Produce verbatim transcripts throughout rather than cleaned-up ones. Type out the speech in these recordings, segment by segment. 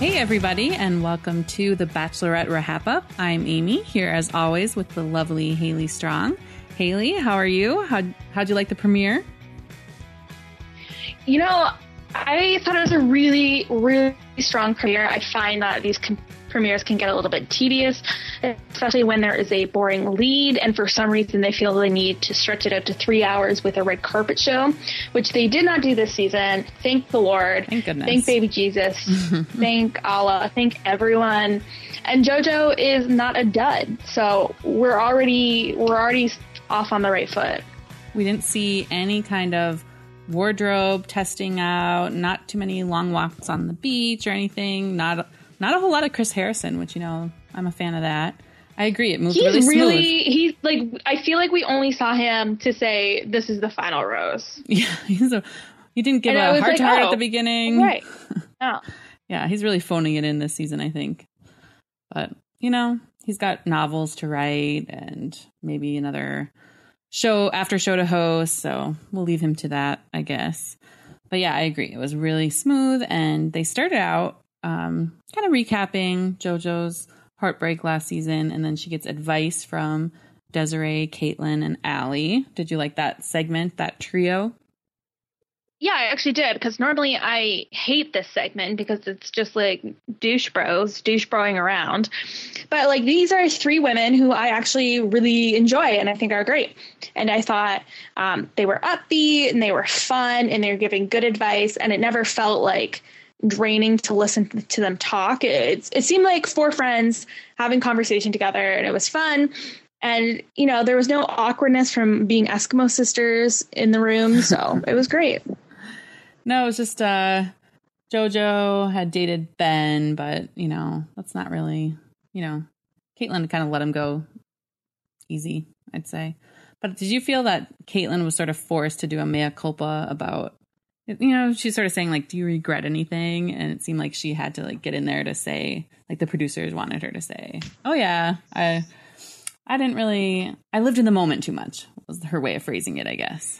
Hey everybody, and welcome to the Bachelorette Wrap Up. I'm Amy, here as always with the lovely Haley Strong. Haley, how are you? How how'd you like the premiere? You know, I thought it was a really, really strong premiere. I find that these com- premieres can get a little bit tedious, especially when there is a boring lead, and for some reason they feel the need to stretch it out to three hours with a red carpet show, which they did not do this season. Thank the Lord. Thank goodness. Thank baby Jesus. Thank Allah. Thank everyone. And JoJo is not a dud, so we're already we're already off on the right foot. We didn't see any kind of wardrobe testing out, not too many long walks on the beach or anything, not not a whole lot of Chris Harrison, which, you know, I'm a fan of that. I agree. It moved he's really smooth. Really, he's like, I feel like we only saw him to say, this is the final rose. Yeah. He's a, he didn't give and a heart like, to heart oh, at the beginning. Right. No. Yeah. He's really phoning it in this season, I think. But, you know, he's got novels to write and maybe another show after show to host. So we'll leave him to that, I guess. But yeah, I agree. It was really smooth. And they started out um, kind of recapping JoJo's heartbreak last season. And then she gets advice from Desiree, Caitlin, and Allie. Did you like that segment, that trio? Yeah, I actually did, because normally I hate this segment because it's just like douche bros, douche broing around. But like these are three women who I actually really enjoy and I think are great. And I thought um, they were upbeat and they were fun and they were giving good advice. And it never felt like draining to listen to them talk. It, it seemed like four friends having conversation together and it was fun. And, you know, there was no awkwardness from being Eskimo sisters in the room. So it was great. No, it was just uh, JoJo had dated Ben, but, you know, that's not really, you know, Caitlin kind of let him go easy, I'd say. But did you feel that Caitlin was sort of forced to do a mea culpa about, you know, she's sort of saying, like, do you regret anything? And it seemed like she had to, like, get in there to say, like, the producers wanted her to say, oh, yeah, I I didn't really, I lived in the moment too much, was her way of phrasing it, I guess.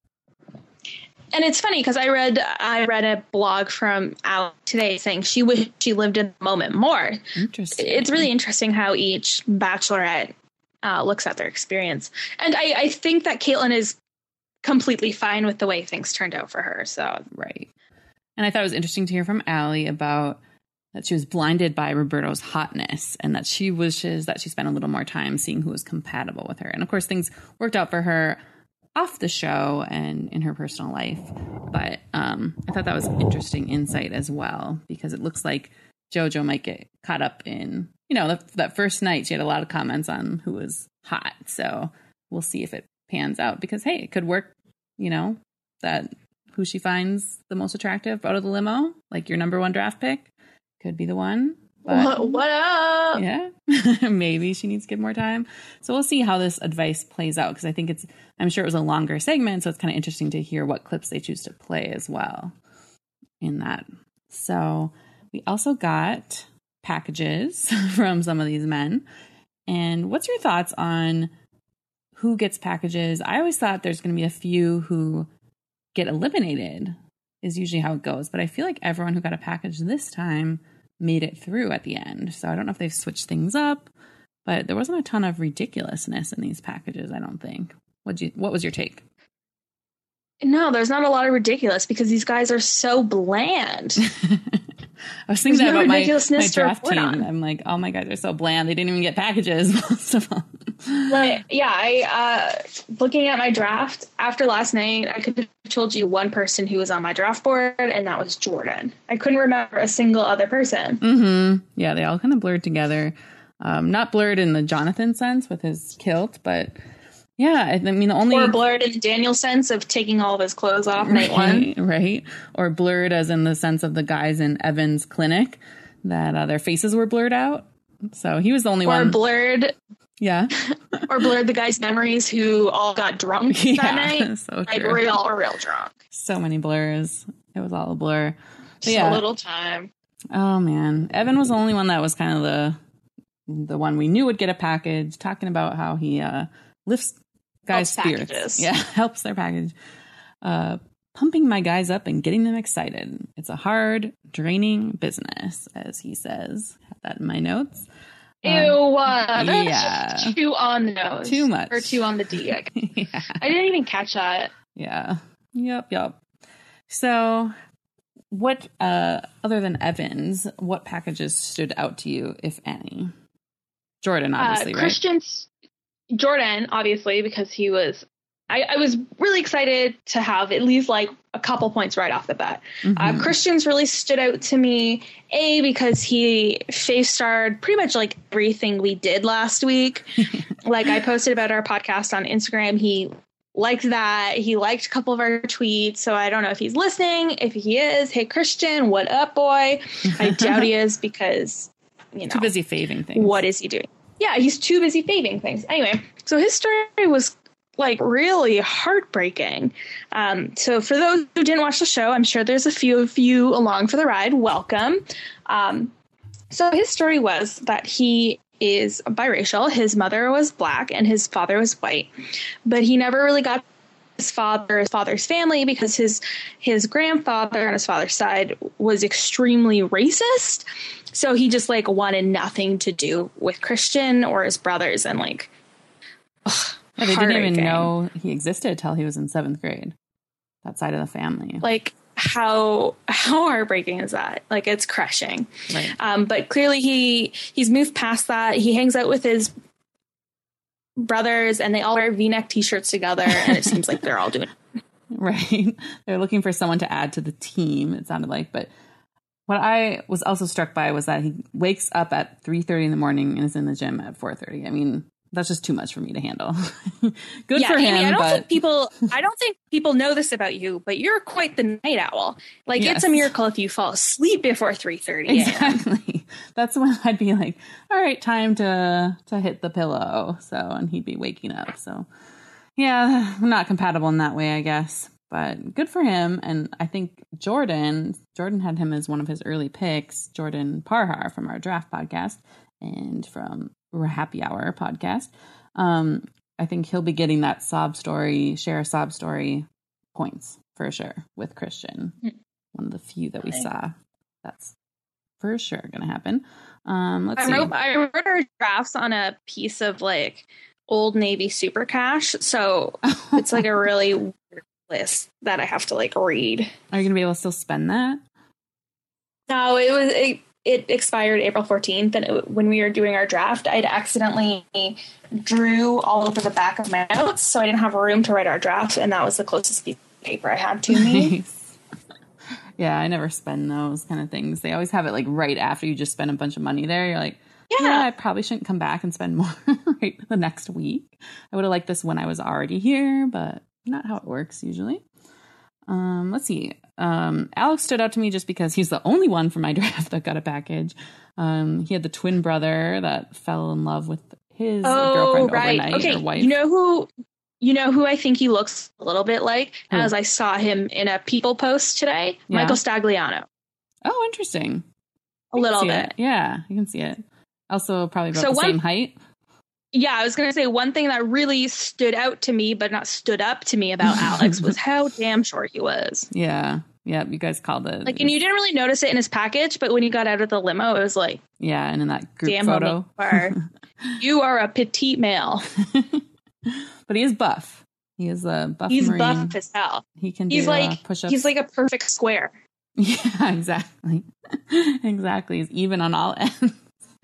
And it's funny because I read I read a blog from Allie today saying she wished she lived in the moment more. Interesting. It's really interesting how each bachelorette uh, looks at their experience. And I, I think that Caitlin is completely fine with the way things turned out for her. So right. And I thought it was interesting to hear from Allie about that she was blinded by Roberto's hotness and that she wishes that she spent a little more time seeing who was compatible with her. And of course, things worked out for her off the show and in her personal life. But um, I thought that was interesting insight as well, because it looks like JoJo might get caught up in, you know, the, that first night she had a lot of comments on who was hot. So we'll see if it pans out, because, hey, it could work, you know, that who she finds the most attractive out of the limo, like your number one draft pick, could be the one. But, what, what up? Yeah, maybe she needs to give more time. So we'll see how this advice plays out, because I think it's, I'm sure it was a longer segment, so it's kind of interesting to hear what clips they choose to play as well in that. So we also got packages from some of these men. And what's your thoughts on who gets packages? I always thought there's going to be a few who get eliminated is usually how it goes. But I feel like everyone who got a package this time made it through at the end. So I don't know if they've switched things up, but there wasn't a ton of ridiculousness in these packages, I don't think. What you what was your take? No, there's not a lot of ridiculous because these guys are so bland. I was thinking that no about my, my draft team. On. I'm like, oh my God, they're so bland. They didn't even get packages, most of them. Like, yeah, I uh, looking at my draft after last night, I could have told you one person who was on my draft board, and that was Jordan. I couldn't remember a single other person. Mm-hmm. Yeah, they all kind of blurred together. Um, not blurred in the Jonathan sense with his kilt, but yeah, I mean, the only... Or blurred in Daniel's sense of taking all of his clothes off night right, one. Right. Or blurred as in the sense of the guys in Evan's clinic, that uh, their faces were blurred out. So he was the only or one... Or blurred... Yeah. Or blurred the guys' memories who all got drunk yeah, that night. So like, real, real drunk. So many blurs. It was all a blur. But so yeah. little time. Oh, man. Evan was the only one that was kind of the the one we knew would get a package, talking about how he uh, lifts guys' helps spirits. Packages. Yeah, helps their package. Uh, pumping my guys up and getting them excited. It's a hard, draining business, as he says. Have that in my notes. Ew, uh, that's yeah. too on the nose. Too much. Or too on the D. I, guess. yeah. I didn't even catch that. Yeah. Yep, yep. So what, uh, other than Evans, what packages stood out to you, if any? Jordan, obviously, uh, right? Christian's, Jordan, obviously, because he was, I, I was really excited to have at least like a couple points right off the bat. Mm-hmm. Uh, Christian's really stood out to me, A, because he face-starred pretty much like everything we did last week. Like I posted about our podcast on Instagram. He liked that. He liked a couple of our tweets. So I don't know if he's listening. If he is, hey, Christian, what up, boy? I doubt he is because, you know. Too busy faving things. What is he doing? Yeah, he's too busy faving things. Anyway, so his story was like really heartbreaking. Um, so for those who didn't watch the show, I'm sure there's a few of you along for the ride. Welcome. Um, so his story was that he is biracial. His mother was black and his father was white, but he never really got his father, his father's family because his his grandfather on his father's side was extremely racist. So he just like wanted nothing to do with Christian or his brothers and like. Ugh, Yeah, they didn't even know he existed till he was in seventh grade. That side of the family. Like how how heartbreaking is that? Like it's crushing. Right. Um, but clearly he he's moved past that. He hangs out with his brothers and they all wear V-neck t-shirts together and it seems like they're all doing it. Right. They're looking for someone to add to the team, it sounded like. But what I was also struck by was that he wakes up at three thirty in the morning and is in the gym at four thirty. I mean, that's just too much for me to handle. Good yeah, for him. Amy, I don't but... think people. I don't think people know this about you, but you're quite the night owl. Like yes. It's a miracle if you fall asleep before three thirty. Exactly. That's when I'd be like, "All right, time to to hit the pillow." So, and he'd be waking up. So, yeah, I'm not compatible in that way, I guess. But good for him. And I think Jordan, Jordan had him as one of his early picks. Jordan Parhar from our draft podcast and from Happy Hour podcast. Um, I think he'll be getting that sob story, share a sob story points for sure with Christian. Mm. One of the few that we saw. That's for sure going to happen. Um, let's I see. wrote, I wrote our drafts on a piece of like Old Navy Super Cash. So it's like a really weird list that I have to like read. Are you going to be able to still spend that? No, it was, it, It expired April fourteenth, and it, when we were doing our draft, I'd accidentally drew all over the back of my notes, so I didn't have room to write our draft, and that was the closest piece of paper I had to me. Nice. Yeah, I never spend those kind of things. They always have it like right after you just spend a bunch of money there. You're like, yeah, yeah I probably shouldn't come back and spend more right the next week. I would have liked this when I was already here, but not how it works usually. Um, let's see. Um, Alex stood out to me just because he's the only one from my draft that got a package. Um, he had the twin brother that fell in love with his oh, girlfriend right. overnight okay. or wife. You know who? You know who I think he looks a little bit like, who? As I saw him in a People post today. Yeah. Michael Stagliano. Oh, interesting. A little bit. It. Yeah, you can see it. Also, probably about so the one, same height. Yeah, I was going to say one thing that really stood out to me, but not stood up to me about Alex was how damn short he was. Yeah. Yeah. You guys called it. Like, and you didn't really notice it in his package, but when he got out of the limo, it was like, yeah. And in that group damn photo, you are, you are a petite male. But he is buff. He is a buff He's Marine. buff as hell. He can he's do like, uh, push-ups. He's like a perfect square. Yeah, exactly. Exactly. He's even on all ends.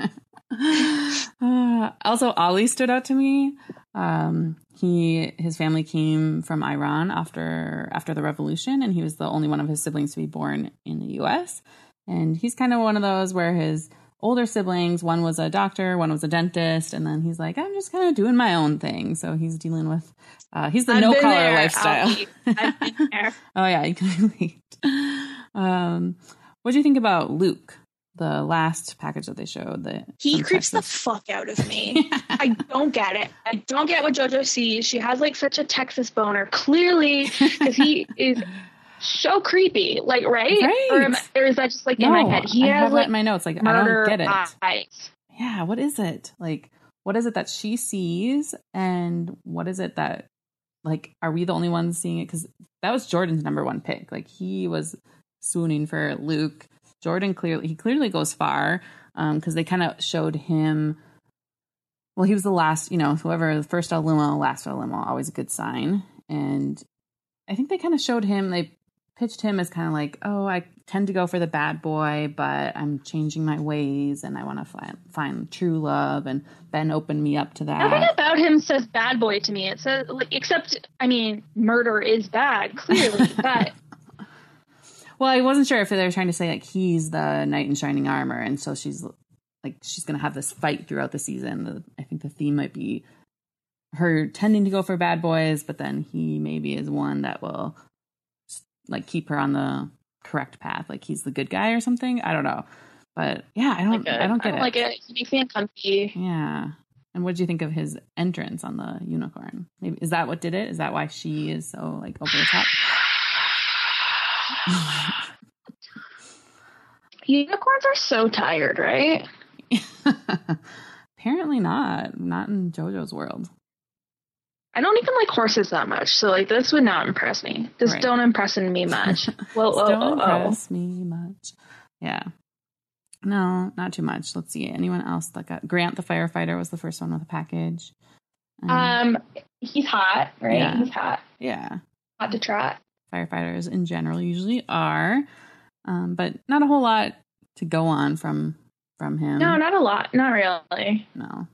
uh, also, Ali stood out to me. Um, he his family came from Iran after after the revolution, and he was the only one of his siblings to be born in the U S. And he's kind of one of those where his older siblings, one was a doctor, one was a dentist, and then he's like, I'm just kind of doing my own thing. So he's dealing with uh, he's the I've no collar there, lifestyle. I've been there. Oh yeah, you can relate. Um, what do you think about Luke? The last package that they showed, that he creeps Texas. the fuck out of me. I don't get it. I don't get what JoJo sees. She has like such a Texas boner, clearly, because he is so creepy. Like, right? right. Or, am, or is that just like no, in my head? He I has have like that in my notes. Like, I don't get it. Eyes. Yeah, what is it? Like, what is it that she sees, and what is it that like, are we the only ones seeing it? Because that was Jordan's number one pick. Like, he was swooning for Luke. Jordan clearly, he clearly goes far because um, they kind of showed him. Well, he was the last, you know, whoever the first out of limo, last out of limo, always a good sign. And I think they kind of showed him, they pitched him as kind of like, oh, I tend to go for the bad boy, but I'm changing my ways and I want to find find true love. And Ben opened me up to that. Nothing about him says bad boy to me. It says, like, except, I mean, murder is bad, clearly, but. Well, I wasn't sure if they were trying to say like he's the knight in shining armor, and so she's like she's going to have this fight throughout the season. The, I think the theme might be her tending to go for bad boys, but then he maybe is one that will like keep her on the correct path, like he's the good guy or something. I don't know, but yeah, I don't, like I don't get I don't it. Like it, he makes me uncomfy. Yeah. And what did you think of his entrance on the unicorn? Maybe is that what did it? Is that why she is so like over the top? Unicorns are so tired, right? Apparently not. Not in JoJo's world. I don't even like horses that much, so like this would not impress me. This right. don't impress me much. Well, oh, don't oh, impress oh. me much. Yeah. No, not too much. Let's see. Anyone else that got Grant the firefighter was the first one with a package. Um, um he's hot, right? Yeah. He's hot. Yeah. Hot to trot. Firefighters in general usually are, um, but not a whole lot to go on from from him. No, not a lot. Not really. No.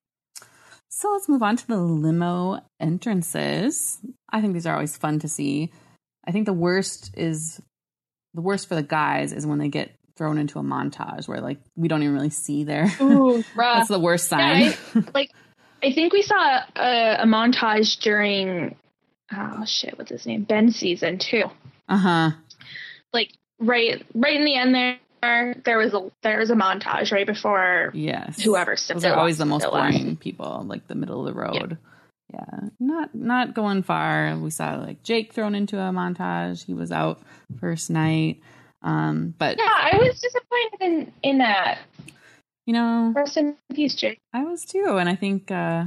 So let's move on to the limo entrances. I think these are always fun to see. I think the worst is the worst for the guys is when they get thrown into a montage where like we don't even really see their. Ooh, rough. That's the worst sign. Yeah, I, like I think we saw a, a montage during. Oh shit! What's his name? Ben season two. Uh huh. Like right, right in the end there, there was a there was a montage right before. Yes. Whoever stepped. Those are always the most boring people, like the middle of the road. Yeah. yeah, not not going far. We saw like Jake thrown into a montage. He was out first night. Um, but yeah, I was disappointed in in that. You know, rest in peace, Jake. I was too, and I think. uh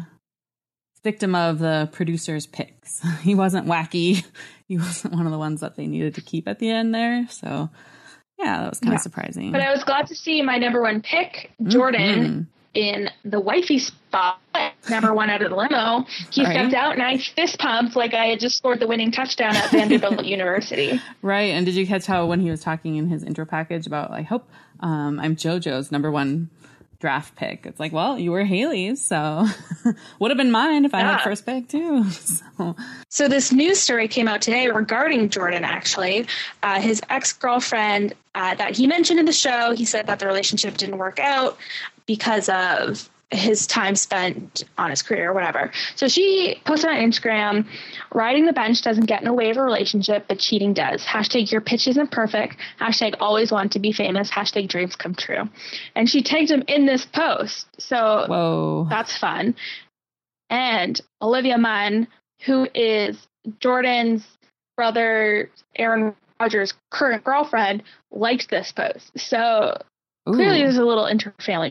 Victim of the producer's picks. He wasn't wacky. He wasn't one of the ones that they needed to keep at the end there. So, yeah, that was kind yeah. of surprising. But I was glad to see my number one pick, Jordan, mm-hmm. in the wifey spot. Number one out of the limo. He right. stepped out and I fist pumped like I had just scored the winning touchdown at Vanderbilt University. Right. And did you catch how when he was talking in his intro package about, I hope um, I'm JoJo's number one draft pick. It's like, well, you were Haley's, so would have been mine if I yeah. had first pick too. So. so this news story came out today regarding Jordan, actually. Uh, his ex-girlfriend uh, that he mentioned in the show, he said that the relationship didn't work out because of his time spent on his career or whatever. So she posted on Instagram, riding the bench doesn't get in the way of a relationship, but cheating does. Hashtag your pitch isn't perfect. Hashtag always want to be famous. Hashtag dreams come true. And she tagged him in this post. So Whoa. That's fun. And Olivia Munn, who is Jordan's brother, Aaron Rodgers' current girlfriend, liked this post. So Ooh. Clearly there's a little interfamily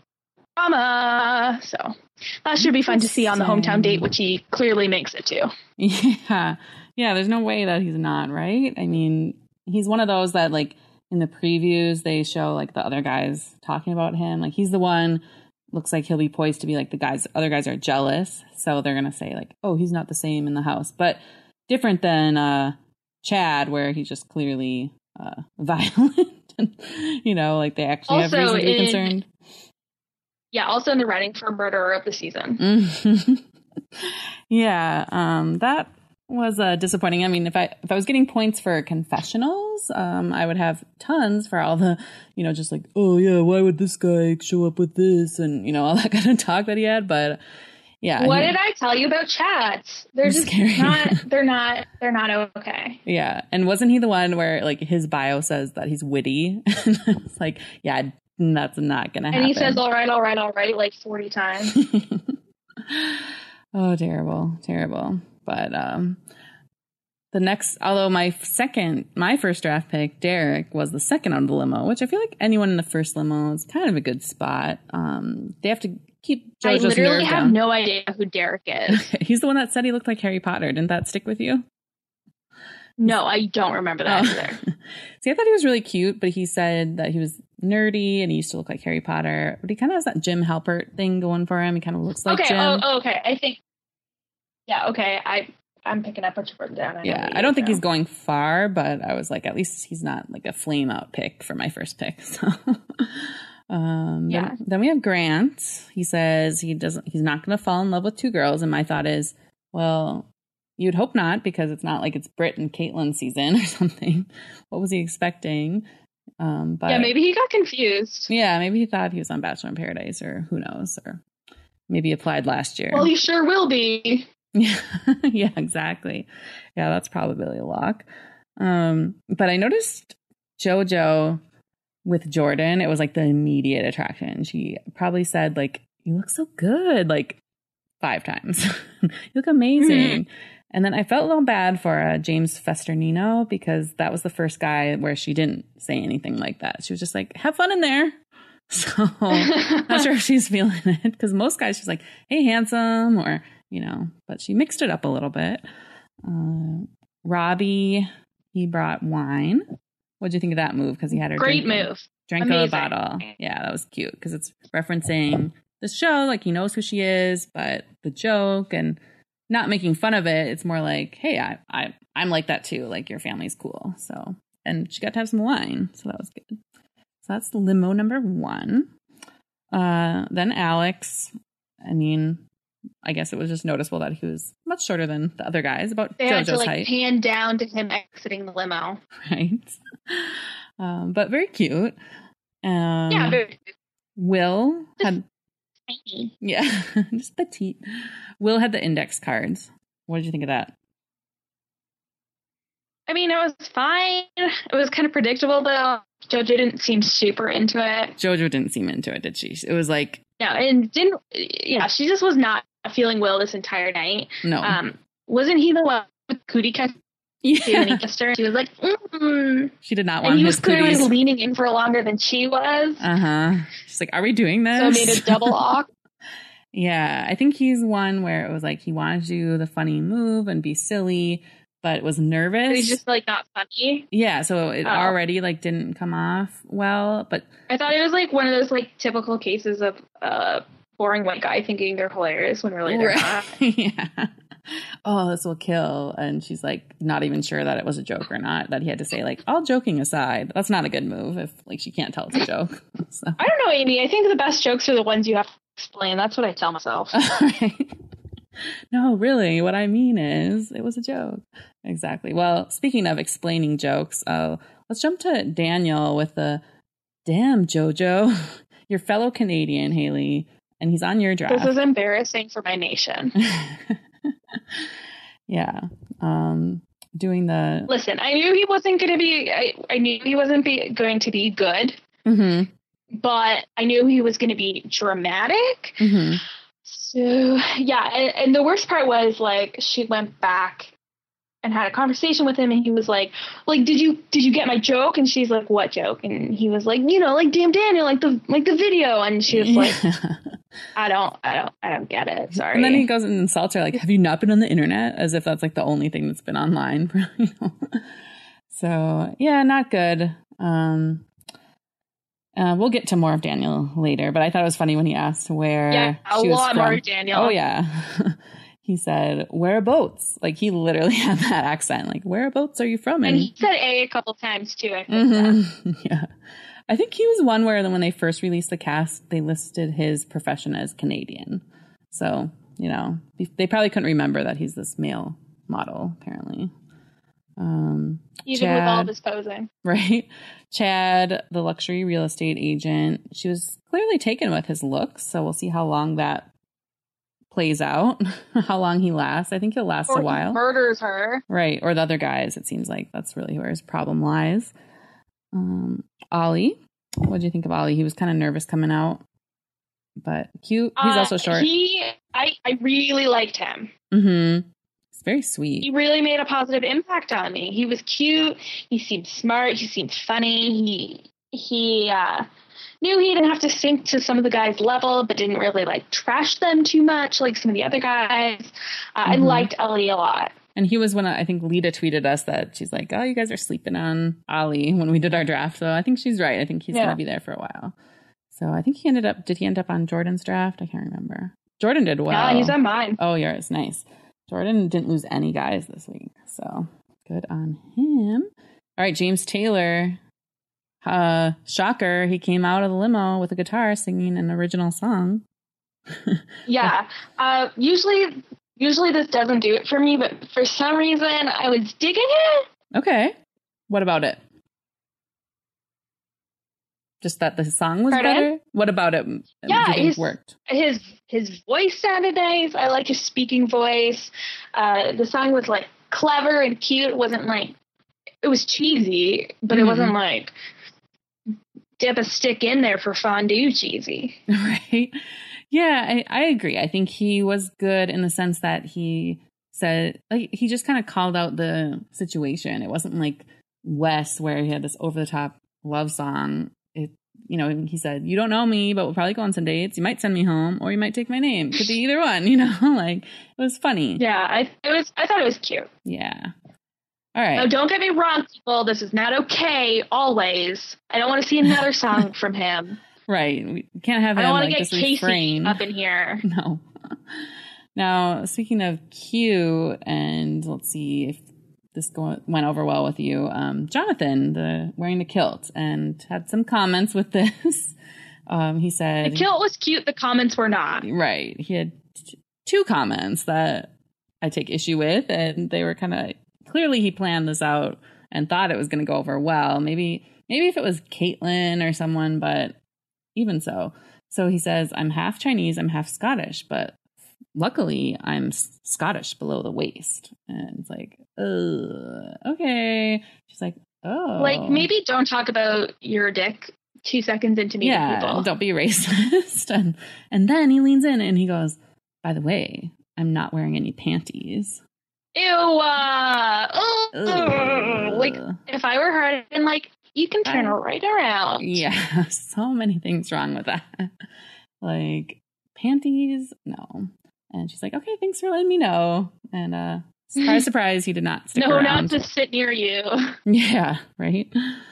drama, so that should be fun to see on the hometown date, which he clearly makes it to. Yeah, yeah. There's no way that he's not, right? I mean, he's one of those that, like, in the previews they show like the other guys talking about him. Like he's the one. Looks like he'll be poised to be like the guys. Other guys are jealous, so they're gonna say like, "Oh, he's not the same in the house." But different than uh, Chad, where he's just clearly uh, violent. You know, like they actually also have reason to be in- concerned. Yeah, also in the running for murderer of the season. Mm-hmm. yeah, um, that was uh, disappointing. I mean, if I if I was getting points for confessionals, um, I would have tons for all the, you know, just like, oh yeah, why would this guy show up with this, and you know, all that kind of talk that he had. But yeah, what he, did I tell you about chats? They're just scary. not. They're not. They're not okay. Yeah, and wasn't he the one where like his bio says that he's witty? It's like, yeah. That's not gonna happen. And he says all right, all right, all right like forty times. Oh, terrible, terrible. But um the next, although my second my first draft pick, Derek, was the second out of the limo, which I feel like anyone in the first limo is kind of a good spot. Um they have to keep I JoJo's literally nerve have down. no idea who Derek is. He's the one that said he looked like Harry Potter. Didn't that stick with you? No, I don't remember that Oh. either. See, I thought he was really cute, but he said that he was nerdy and he used to look like Harry Potter. But he kind of has that Jim Halpert thing going for him. He kind of looks like okay. Jim. Oh, oh, okay. I think. Yeah. Okay. I I'm picking up what you've written down. I yeah, I don't think he's going far, but I was like, at least he's not like a flame out pick for my first pick. So, um, Yeah. Then, then we have Grant. He says he doesn't. He's not going to fall in love with two girls. And my thought is, well, you'd hope not, because it's not like it's Britt and Caitlyn season or something. What was he expecting? Um, but Yeah, maybe he got confused. yeah, maybe he thought he was on Bachelor in Paradise, or who knows, or maybe applied last year. Well, he sure will be. Yeah, yeah, exactly. Yeah, that's probably a lock. Um, but I noticed JoJo with Jordan, it was like the immediate attraction. She probably said, like, you look so good, like five times. You look amazing. Mm-hmm. And then I felt a little bad for uh, James Festernino, because that was the first guy where she didn't say anything like that. She was just like, have fun in there. So not sure if she's feeling it, because most guys she's like, hey, handsome, or, you know, but she mixed it up a little bit. Uh, Robbie, he brought wine. What'd you think of that move? Because he had her great drink, move. Drank a bottle. Yeah, that was cute, because it's referencing the show. Like, he knows who she is, but the joke and not making fun of it. It's more like, hey, I, I, I'm like that too. Like, your family's cool. So, and she got to have some wine. So that was good. So that's limo number one. Uh, then Alex, I mean, I guess it was just noticeable that he was much shorter than the other guys, about they JoJo's had to, like, height. pan down to him exiting the limo. Right. Um, but very cute. Um, Yeah, very Will had... tiny. Yeah, just petite. Will had the index cards. What did you think of that? I mean, it was fine. It was kind of predictable, though. JoJo didn't seem super into it. JoJo didn't seem into it, did she? It was like... No, and didn't... Yeah, she just was not feeling Will this entire night. No. Um, wasn't he the one with cootie cut? Yeah. When he kissed her, she was like, mm. She did not want and he his was clearly cooties. leaning in for longer than she was. Uh-huh. She's like, are we doing this? So it made a double awk. Yeah, I think he's one where it was like he wanted to do the funny move and be silly, but was nervous. He's just like not funny. Yeah, so it Oh. already like didn't come off well. But I thought it was like one of those like typical cases of uh boring white guy thinking they're hilarious when really they're not. Yeah. Oh, this will kill. And she's like not even sure that it was a joke or not, that he had to say like, all joking aside. That's not a good move if like she can't tell it's a joke. So. I don't know, Amy. I think the best jokes are the ones you have to explain. That's what I tell myself. Right. No, really, what I mean is it was a joke. Exactly. Well, speaking of explaining jokes, uh, let's jump to Daniel with the, damn, JoJo, your fellow Canadian, Haley, and he's on your draft. This is embarrassing for my nation. Yeah. Um, doing the... Listen, I knew he wasn't going to be, I, I knew he wasn't be, going to be good, Mm-hmm. but I knew he was going to be dramatic. Mm-hmm. So, yeah. And, and the worst part was like, she went back and had a conversation with him, and he was like, like, did you, did you get my joke? And she's like, what joke? And he was like, you know, like, damn Daniel, like the, like the video. And she was like, I don't, I don't, I don't get it. Sorry. And then he goes and insults her, like, have you not been on the internet? As if that's like the only thing that's been online. You know? So, yeah, not good. Um, uh, we'll get to more of Daniel later, but I thought it was funny when he asked where Yeah, a she was lot from. more Daniel. Oh, yeah. He said, whereabouts? Like, he literally had that accent. Like, whereabouts are you from? And he said A a couple times, too, I think. Mm-hmm. Yeah. I think he was one where when they first released the cast, they listed his profession as Canadian. So, you know, they probably couldn't remember that he's this male model, apparently. Um, Even Chad, with all of his posing. Right? Chad, the luxury real estate agent, she was clearly taken with his looks. So we'll see how long that plays out, how long he lasts. I think he'll last or a while. He murders her. Right. Or the other guys. It seems like that's really where his problem lies. Um, Ollie, what do you think of Ollie? He was kind of nervous coming out, but cute. He's Uh, also short. He, I, I really liked him. Mm-hmm. He's very sweet. He really made a positive impact on me. He was cute. He seemed smart. He seemed funny. He, he, uh, knew he didn't have to sink to some of the guys' level, but didn't really like trash them too much like some of the other guys. Uh, mm-hmm. I liked Ali a lot. And he was when I think Lita tweeted us that she's like, oh, you guys are sleeping on Ali when we did our draft. So I think she's right. I think he's yeah. going to be there for a while. So I think he ended up, did he end up on Jordan's draft? I can't remember. Jordan did well. Yeah, he's on mine. Oh, yours. Nice. Jordan didn't lose any guys this week. So good on him. All right, James Taylor. Uh, shocker, he came out of the limo with a guitar singing an original song. yeah. Uh, usually, usually this doesn't do it for me, but for some reason I was digging it. Okay. What about it? Just that the song was Pardon? better? What about it? Yeah, his, worked? His his voice sounded nice. I like his speaking voice. Uh, the song was like clever and cute. It wasn't like, it was cheesy, but mm-hmm. it wasn't like dip a stick in there for fondue cheesy. Right. Yeah, I, I agree. I think he was good in the sense that he said, like, he just kind of called out the situation. It wasn't like Wes where he had this over the top love song. It, you know, he said, you don't know me, but we'll probably go on some dates. You might send me home or you might take my name. Could be either one, you know, like it was funny. Yeah, I it was. I thought it was cute. Yeah. All right. No, don't get me wrong, people. This is not okay. Always. I don't want to see another song from him. Right. We can't have him. I don't want like, to get Casey refrain. Up in here. No. Now, speaking of Q, and let's see if this go- went over well with you. Um, Jonathan, the wearing the kilt, and had some comments with this. Um, he said the kilt was cute. The comments were not. Right. He had t- two comments that I take issue with, and they were kind of clearly he planned this out and thought it was going to go over well. Maybe, maybe if it was Caitlyn or someone, but even so. So he says, I'm half Chinese, I'm half Scottish, but luckily I'm S- Scottish below the waist. And it's like, uh, okay. She's like, oh. Like, maybe don't talk about your dick two seconds into meeting yeah, people. Don't be racist. and, and then he leans in and he goes, by the way, I'm not wearing any panties. Ew. Uh, uh, like, if I were her, I'd been like, you can turn I, right around. Yeah, so many things wrong with that. Like, panties? No. And she's like, okay, thanks for letting me know. And uh, surprise, surprise, he did not stick no, around. No, not to sit near you. Yeah, right?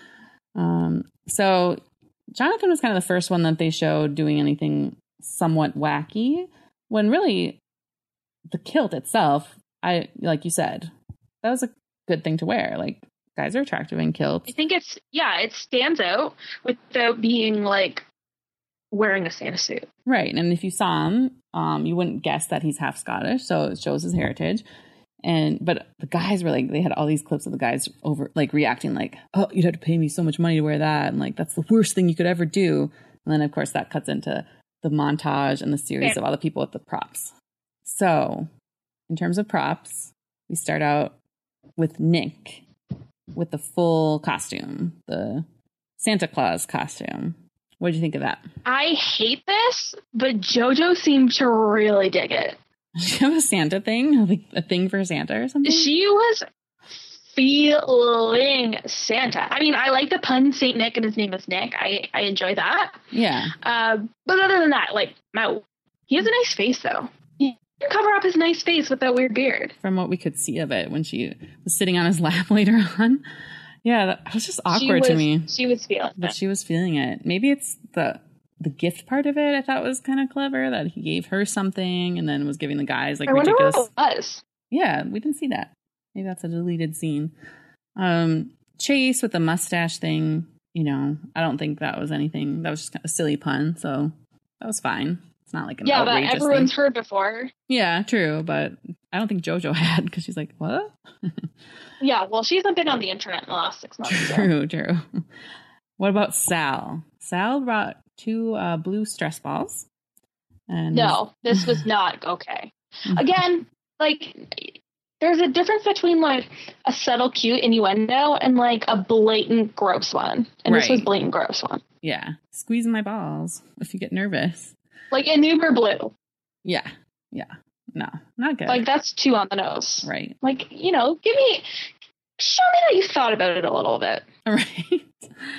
Um. So Jonathan was kind of the first one that they showed doing anything somewhat wacky, when really the kilt itself, I like you said, that was a good thing to wear. Like, guys are attractive in kilts. I think it's, yeah, it stands out without being like wearing a Santa suit. Right. And if you saw him, um, you wouldn't guess that he's half Scottish. So it shows his heritage. And, but the guys were like, they had all these clips of the guys over, like reacting like, oh, you'd have to pay me so much money to wear that. And like, that's the worst thing you could ever do. And then of course that cuts into the montage and the series yeah. of all the people with the props. So in terms of props, we start out with Nick with the full costume, the Santa Claus costume. What did you think of that? I hate this, but JoJo seemed to really dig it. Did you have a Santa thing? Like a thing for Santa or something? She was feeling Santa. I mean, I like the pun Saint Nick and his name is Nick. I, I enjoy that. Yeah. Uh, but other than that, like, Matt, he has a nice face, though. He can cover up his nice face with that weird beard. From what we could see of it when she was sitting on his lap later on. Yeah, that was just awkward was, to me. She was feeling But it. she was feeling it. Maybe it's the the gift part of it I thought was kind of clever, that he gave her something and then was giving the guys like I wonder ridiculous. What it was. Yeah, we didn't see that. Maybe that's a deleted scene. Um, Chase with the mustache thing, you know, I don't think that was anything. That was just kind of a silly pun, so that was fine. It's not like an yeah, outrageous but everyone's thing. heard before. Yeah, true, but I don't think JoJo had, because she's like, what? Yeah, well, she hasn't been on the internet in the last six months. True, so. true. What about Sal? Sal brought two uh, blue stress balls. And no, this was not okay. Again, like, there's a difference between like a subtle cute innuendo and like a blatant gross one. And right. This was blatant gross one. Yeah. Squeezing my balls if you get nervous. Like in Uber Blue. Yeah. Yeah. No, not good. Like, that's two on the nose. Right. Like, you know, give me, show me that you thought about it a little bit. Right.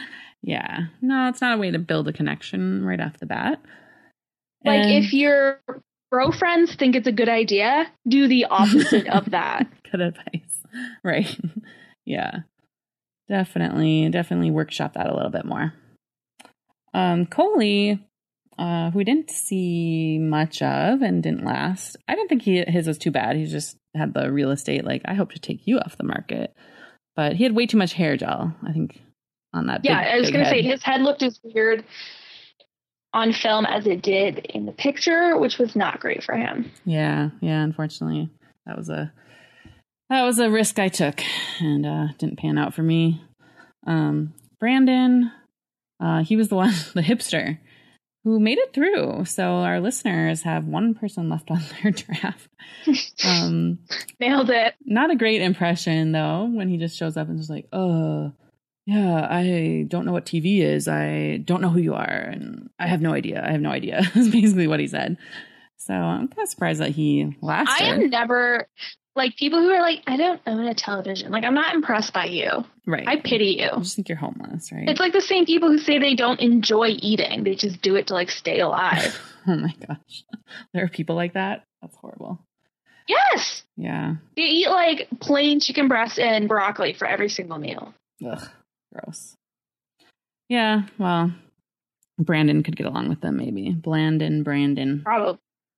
Yeah. No, it's not a way to build a connection right off the bat. Like, And- if your bro friends think it's a good idea, do the opposite of that. Good advice. Right. Yeah. Definitely, definitely workshop that a little bit more. Um, Coley, uh, who we didn't see much of and didn't last. I didn't think he his was too bad. He just had the real estate, like, I hope to take you off the market. But he had way too much hair gel, I think, on that. Yeah, big, I was big going to head. say his head looked as weird on film as it did in the picture, which was not great for him. Yeah, yeah, unfortunately. That was a that was a risk I took, and uh didn't pan out for me. Um Brandon, uh he was the one, the hipster, who made it through. So our listeners have one person left on their draft. Um Nailed it. not a great impression though, when he just shows up and just like, uh yeah, I don't know what T V is. I don't know who you are. And I have no idea. I have no idea. That's basically what he said. So I'm kind of surprised that he lasted. I am never, like, people who are like, I don't own a television. Like, I'm not impressed by you. Right. I pity you. I just think you're homeless, right? It's like the same people who say they don't enjoy eating. They just do it to, like, stay alive. Oh my gosh. There are people like that? That's horrible. Yes. Yeah. They eat, like, plain chicken breast and broccoli for every single meal. Ugh. Gross. Yeah, well, Brandon could get along with them, maybe. Blandon, Brandon. Probably.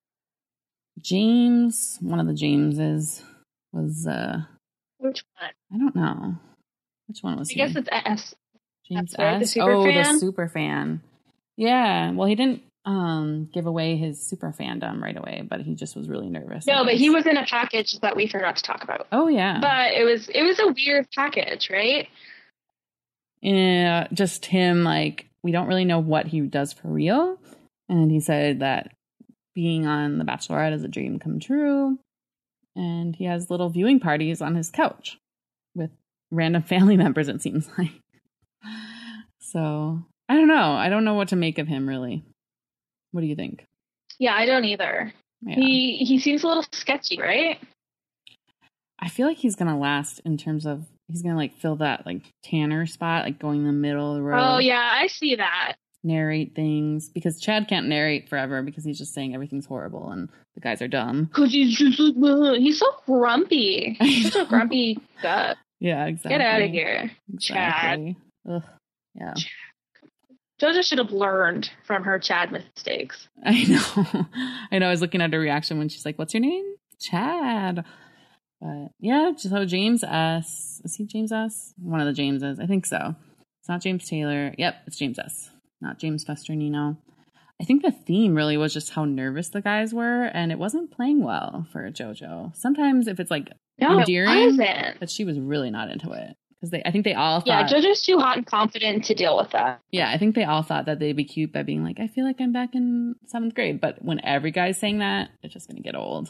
James, one of the Jameses was, uh, Which one? I don't know. Which one was I he? guess it's S. James That's right, the S. super Oh, fan? the super fan. Yeah, well, he didn't um give away his super fandom right away, but he just was really nervous. I No, but guess. he was in a package that we forgot to talk about. Oh yeah. But it was it was a weird package, right? Yeah, just him, like, we don't really know what he does for real. And he said that being on The Bachelorette is a dream come true. And he has little viewing parties on his couch with random family members, it seems like. So, I don't know. I don't know what to make of him, really. What do you think? Yeah, I don't either. Yeah. He he seems a little sketchy, right? I feel like he's going to last in terms of, he's going to, like, fill that, like, Tanner spot, like, going in the middle of the road. Oh, yeah, I see that. Narrate things, because Chad can't narrate forever because he's just saying everything's horrible and the guys are dumb. Because he's just like, "Ugh." He's so grumpy. He's such a grumpy gut. Yeah, exactly. Get out of here, Exactly. Ugh. Yeah. JoJo should have learned from her Chad mistakes. I know. I know. I was looking at her reaction when she's like, "What's your name?" Chad. But yeah, so James S. Is he James S? One of the Jameses. I think so. It's not James Taylor. Yep, it's James S. Not James Festernino. I think the theme really was just how nervous the guys were, and it wasn't playing well for JoJo. Sometimes if it's like No, endearing, it wasn't. but she was really not into it. Because they, I think they all thought, Yeah, JoJo's too hot and confident to deal with that. yeah, I think they all thought that they'd be cute by being like, I feel like I'm back in seventh grade. But when every guy's saying that, it's just going to get old.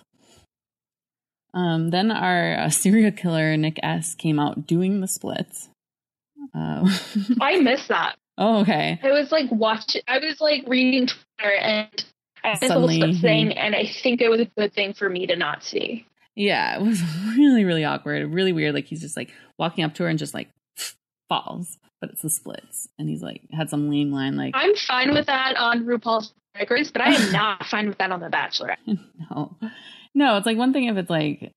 Um, then our uh, serial killer, Nick S., came out doing the splits. Uh, I miss that. oh, okay. I was like watching, I was like reading Twitter and I had this little Suddenly split he- thing, and I think it was a good thing for me to not see. Yeah, it was really, really awkward. Really weird. Like, he's just like walking up to her and just like falls. But it's the splits. And he's like, had some lame line like, I'm fine with that on RuPaul's Drag Race, but I am not fine with that on The Bachelorette. no. No, it's like one thing if it's like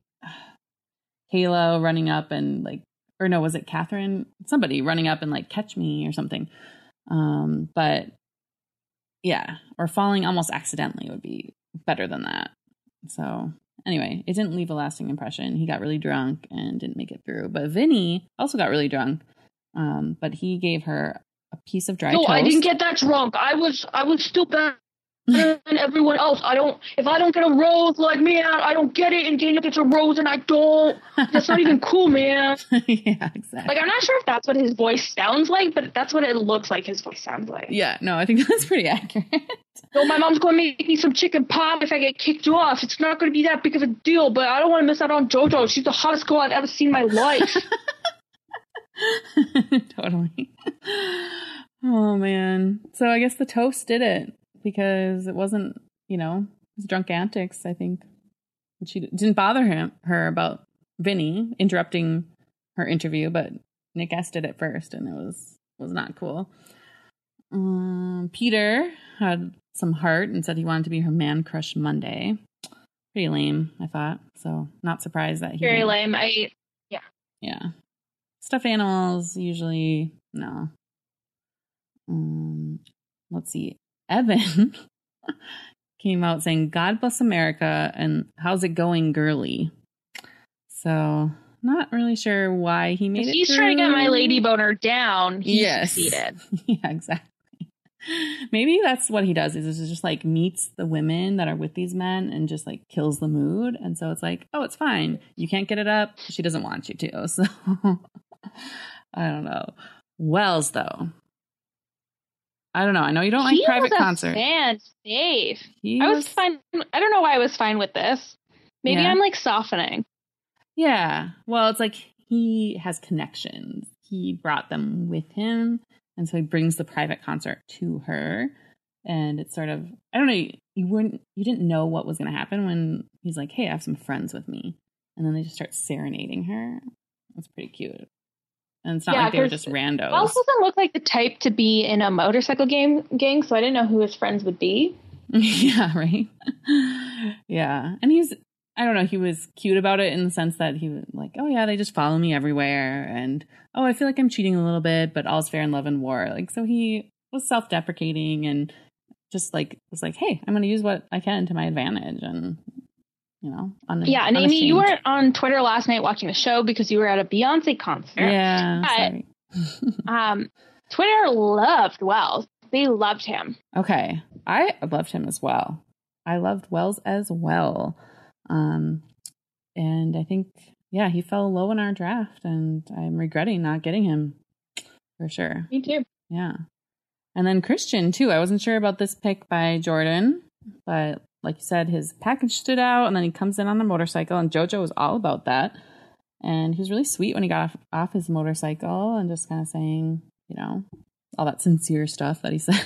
Halo running up and like, or no, was it Catherine? Somebody running up and like catch me or something. Um, but yeah, or falling almost accidentally would be better than that. So anyway, it didn't leave a lasting impression. He got really drunk and didn't make it through. But Vinny also got really drunk. Um, but he gave her a piece of dry No, toast. I didn't get that drunk. I was I was still better than everyone else. I don't if I don't get a rose like man, I don't get it, and Daniel gets a rose and I don't. That's not even cool, man. Yeah, exactly. Like, I'm not sure if that's what his voice sounds like, but that's what it looks like his voice sounds like. Yeah, no, I think that's pretty accurate. So my mom's going to make me some chicken pot if I get kicked off. It's not going to be that big of a deal, but I don't want to miss out on JoJo. She's the hottest girl I've ever seen in my life. Totally. Oh, man. So I guess the toast did it because it wasn't, you know, his drunk antics, I think. She didn't bother him her about Vinny interrupting her interview, but Nick S did it first, and it was was not cool. Um, Peter had some heart and said he wanted to be her man crush Monday. Pretty lame, I thought. So not surprised that he Very didn't. lame. I yeah. Yeah. Stuffed animals usually no. Um, let's see. Evan came out saying, "God bless America," and "How's it going, girly?" So not really sure why he made If it. he's through. trying to get my lady boner down, he yes. succeeded. Yeah, exactly. Maybe that's what he does is it's just like meets the women that are with these men and just like kills the mood. And so it's like, oh, it's fine. You can't get it up. She doesn't want you to. So I don't know. Wells, though. I don't know. I know you don't like he private was a concert. fan safe. He I was, was fine. I don't know why I was fine with this. Maybe Yeah. I'm like softening. Yeah. Well, it's like he has connections. He brought them with him. And so he brings the private concert to her. And it's sort of, I don't know, you weren't, you didn't know what was going to happen when he's like, hey, I have some friends with me. And then they just start serenading her. That's pretty cute. And it's not Yeah, like they were 'cause just randos. Wells doesn't look like the type to be in a motorcycle game gang, so I didn't know who his friends would be. Yeah, right. Yeah. And he's, I don't know, he was cute about it in the sense that he was like, oh yeah, they just follow me everywhere. And, oh, I feel like I'm cheating a little bit, but all's fair in love and war. Like, so he was self-deprecating and just like, was like, hey, I'm going to use what I can to my advantage. And, you know, un- Yeah, and Amy, you unashamed. weren't on Twitter last night watching the show because you were at a Beyonce concert. Yeah. But, Sorry. um, Twitter loved Wells. They loved him. Okay. I loved him as well. I loved Wells as well. Um, and I think, yeah, he fell low in our draft, and I'm regretting not getting him for sure. Me too. Yeah. And then Christian, too. I wasn't sure about this pick by Jordan, but like you said, his package stood out, and then he comes in on the motorcycle, and JoJo was all about that. And he was really sweet when he got off, off his motorcycle and just kind of saying, you know, all that sincere stuff that he said.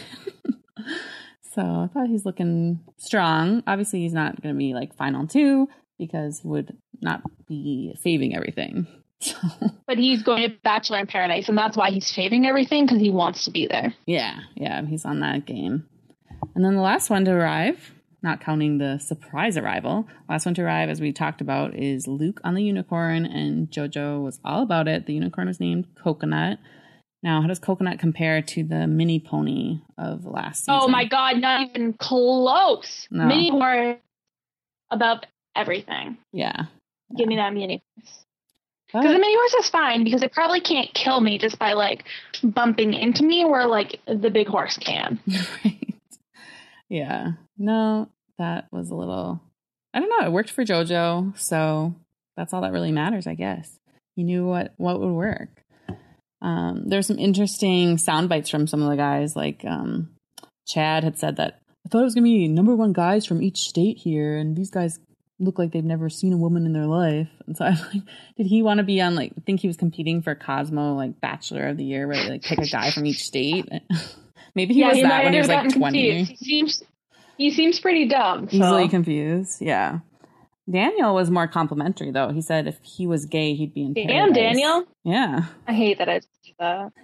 So I thought he's looking strong. Obviously, he's not going to be like final two because he would not be faving everything. So, But he's going to Bachelor in Paradise, and that's why he's faving everything, because he wants to be there. yeah, yeah, he's on that game. And then the last one to arrive, not counting the surprise arrival, last one to arrive, as we talked about, is Luke on the unicorn, and JoJo was all about it. The unicorn was named Coconut. Now, how does Coconut compare to the mini pony of last season? Oh my God, not even close. No. Mini horse above everything. Yeah. Give me that mini horse. But- Because the mini horse is fine because it probably can't kill me just by like bumping into me where like the big horse can. Right. Yeah. No, that was a little, I don't know. It worked for JoJo. So that's all that really matters, I guess. He knew what, what would work. Um, there's some interesting sound bites from some of the guys. Like um, Chad had said that, I thought it was going to be number one guys from each state here. And these guys look like they've never seen a woman in their life. And so I'm like, did he want to be on, like, I think he was competing for Cosmo, like Bachelor of the Year, where they like pick a guy from each state. Maybe he yeah, was he that might when he was have like gotten twenty. confused. He seems, he seems pretty dumb. So. Easily confused. Yeah. Daniel was more complimentary, though. He said if he was gay, he'd be in Damn, paradise. Daniel. Yeah. I hate that I did that.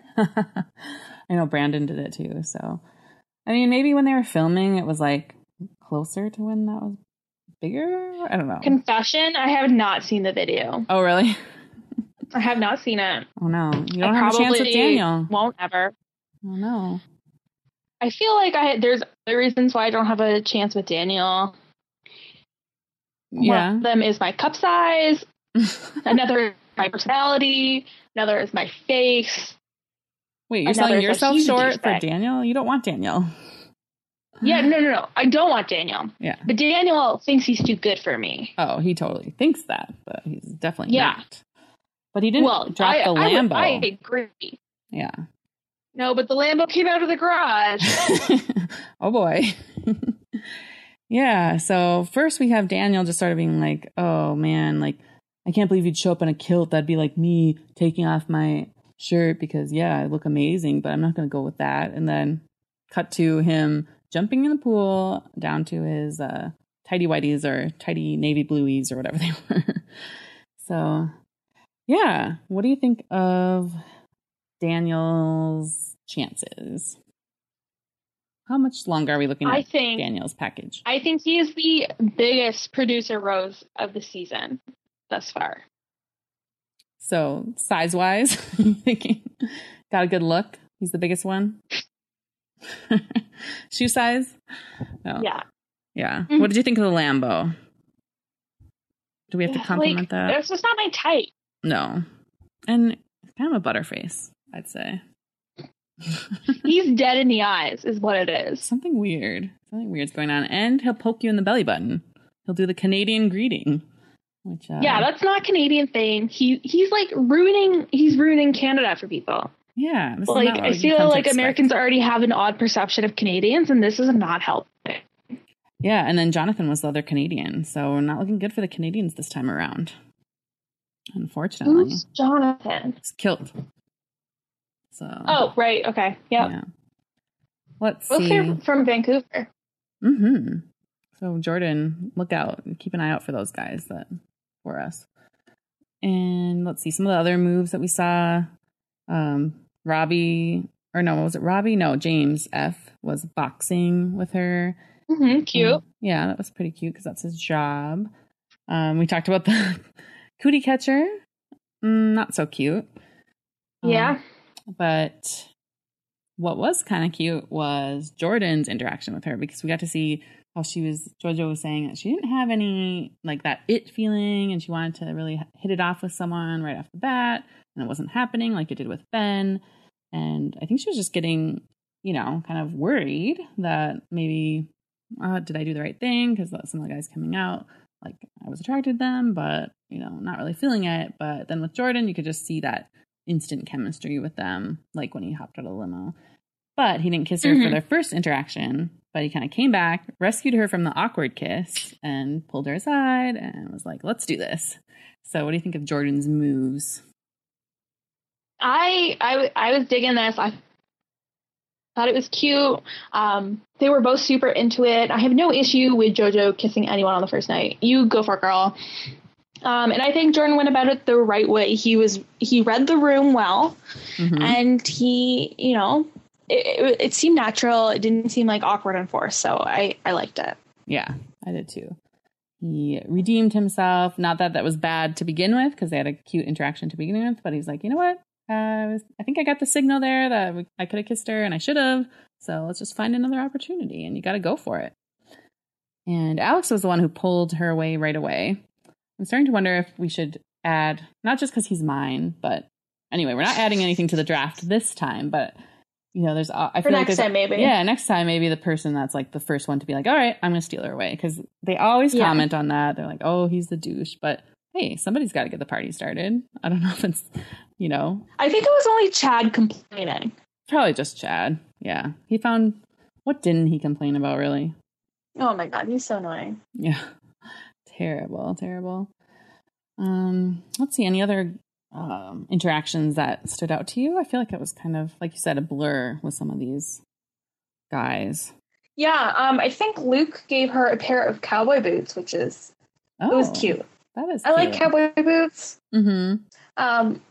I know Brandon did it too. So, I mean, maybe when they were filming, it was like closer to when that was bigger. I don't know. Confession, I have not seen the video. Oh, really? I have not seen it. Oh, no. You don't I have a chance with probably Daniel. won't ever. Oh, no. I feel like I there's other reasons why I don't have a chance with Daniel. Yeah. One of them is my cup size. Another is my personality. Another is my face. Wait, you're Another selling is a yourself huge short for douchebag. Daniel? You don't want Daniel. Yeah, no, no, no. I don't want Daniel. Yeah. But Daniel thinks he's too good for me. Oh, he totally thinks that, but he's definitely Yeah. not. But he didn't Well, drop I, the I, would- Lambo. I agree. Yeah. No, but the Lambo came out of the garage. Oh boy. Yeah. So first we have Daniel just sort of being like, oh man, like, I can't believe you'd show up in a kilt. That'd be like me taking off my shirt because, yeah, I look amazing, but I'm not going to go with that. And then cut to him jumping in the pool down to his uh, tidy whities or tidy navy blueies or whatever they were. So, yeah. What do you think of Daniel's chances? How much longer are we looking I at think, Daniel's package? I think he is the biggest producer rose of the season thus far. So size-wise, thinking got a good look. He's the biggest one. Shoe size? No. Yeah. Yeah. Mm-hmm. What did you think of the Lambo? Do we have to compliment like, that? It's just not my type. No. And kind of a butterface, I'd say. He's dead in the eyes is what it is. Something weird. Something weird's going on. And he'll poke you in the belly button. He'll do the Canadian greeting. Which uh, yeah, that's not a Canadian thing. He he's like ruining he's ruining Canada for people. Yeah. Like I feel like Americans already have an odd perception of Canadians, and this is not helping. Yeah, and then Jonathan was the other Canadian, so we're not looking good for the Canadians this time around. Unfortunately. Who's Jonathan? He's killed. So. Oh, right. Okay. Yep. Yeah. Let's Both see. here from Vancouver. Mm-hmm. So Jordan, look out. Keep an eye out for those guys that for us. And let's see some of the other moves that we saw. Um, Robbie, or no, was it Robbie? No, James F was boxing with her. Mm-hmm, cute. Um, yeah, that was pretty cute because that's his job. Um, we talked about the cootie catcher. Mm, not so cute. Yeah. Um, but what was kind of cute was Jordan's interaction with her, because we got to see how she was, JoJo was saying that she didn't have any like that it feeling, and she wanted to really hit it off with someone right off the bat, and it wasn't happening like it did with Ben. And I think she was just getting, you know, kind of worried that maybe, uh, did I do the right thing? Because some of the guys coming out, like I was attracted to them, but, you know, not really feeling it. But then with Jordan, you could just see that instant chemistry with them, like when he hopped out of the limo. But he didn't kiss her mm-hmm. for their first interaction, but he kind of came back, rescued her from the awkward kiss, and pulled her aside and was like, let's do this. So what do you think of Jordan's moves? I I, I was digging this. I thought it was cute. Um, they were both super into it. I have no issue with JoJo kissing anyone on the first night. You go for it, girl. Um, and I think Jordan went about it the right way. He was he read the room well, mm-hmm. and he, you know, it, it, it seemed natural. It didn't seem like awkward and forced. So I, I liked it. Yeah, I did too. He redeemed himself. Not that that was bad to begin with, because they had a cute interaction to begin with. But he's like, you know what? Uh, I, was, I think I got the signal there that we, I could have kissed her, and I should have. So let's just find another opportunity, and you got to go for it. And Alex was the one who pulled her away right away. I'm starting to wonder if we should add, not just because he's mine, but anyway, we're not adding anything to the draft this time, but, you know, there's, I feel For like next time, maybe. Yeah, next time, maybe the person that's like the first one to be like, all right, I'm going to steal her away. Because they always yeah. comment on that. They're like, oh, he's the douche. But hey, somebody's got to get the party started. I don't know if it's, you know. I think it was only Chad complaining. Probably just Chad. Yeah. He found, what didn't he complain about, really? Oh my God, he's so annoying. Yeah. Terrible, terrible. Um, let's see, any other um, interactions that stood out to you? I feel like it was kind of, like you said, a blur with some of these guys. Yeah, um, I think Luke gave her a pair of cowboy boots, which is, oh, it was cute. That is I cute. like cowboy boots. Mm-hmm. Um,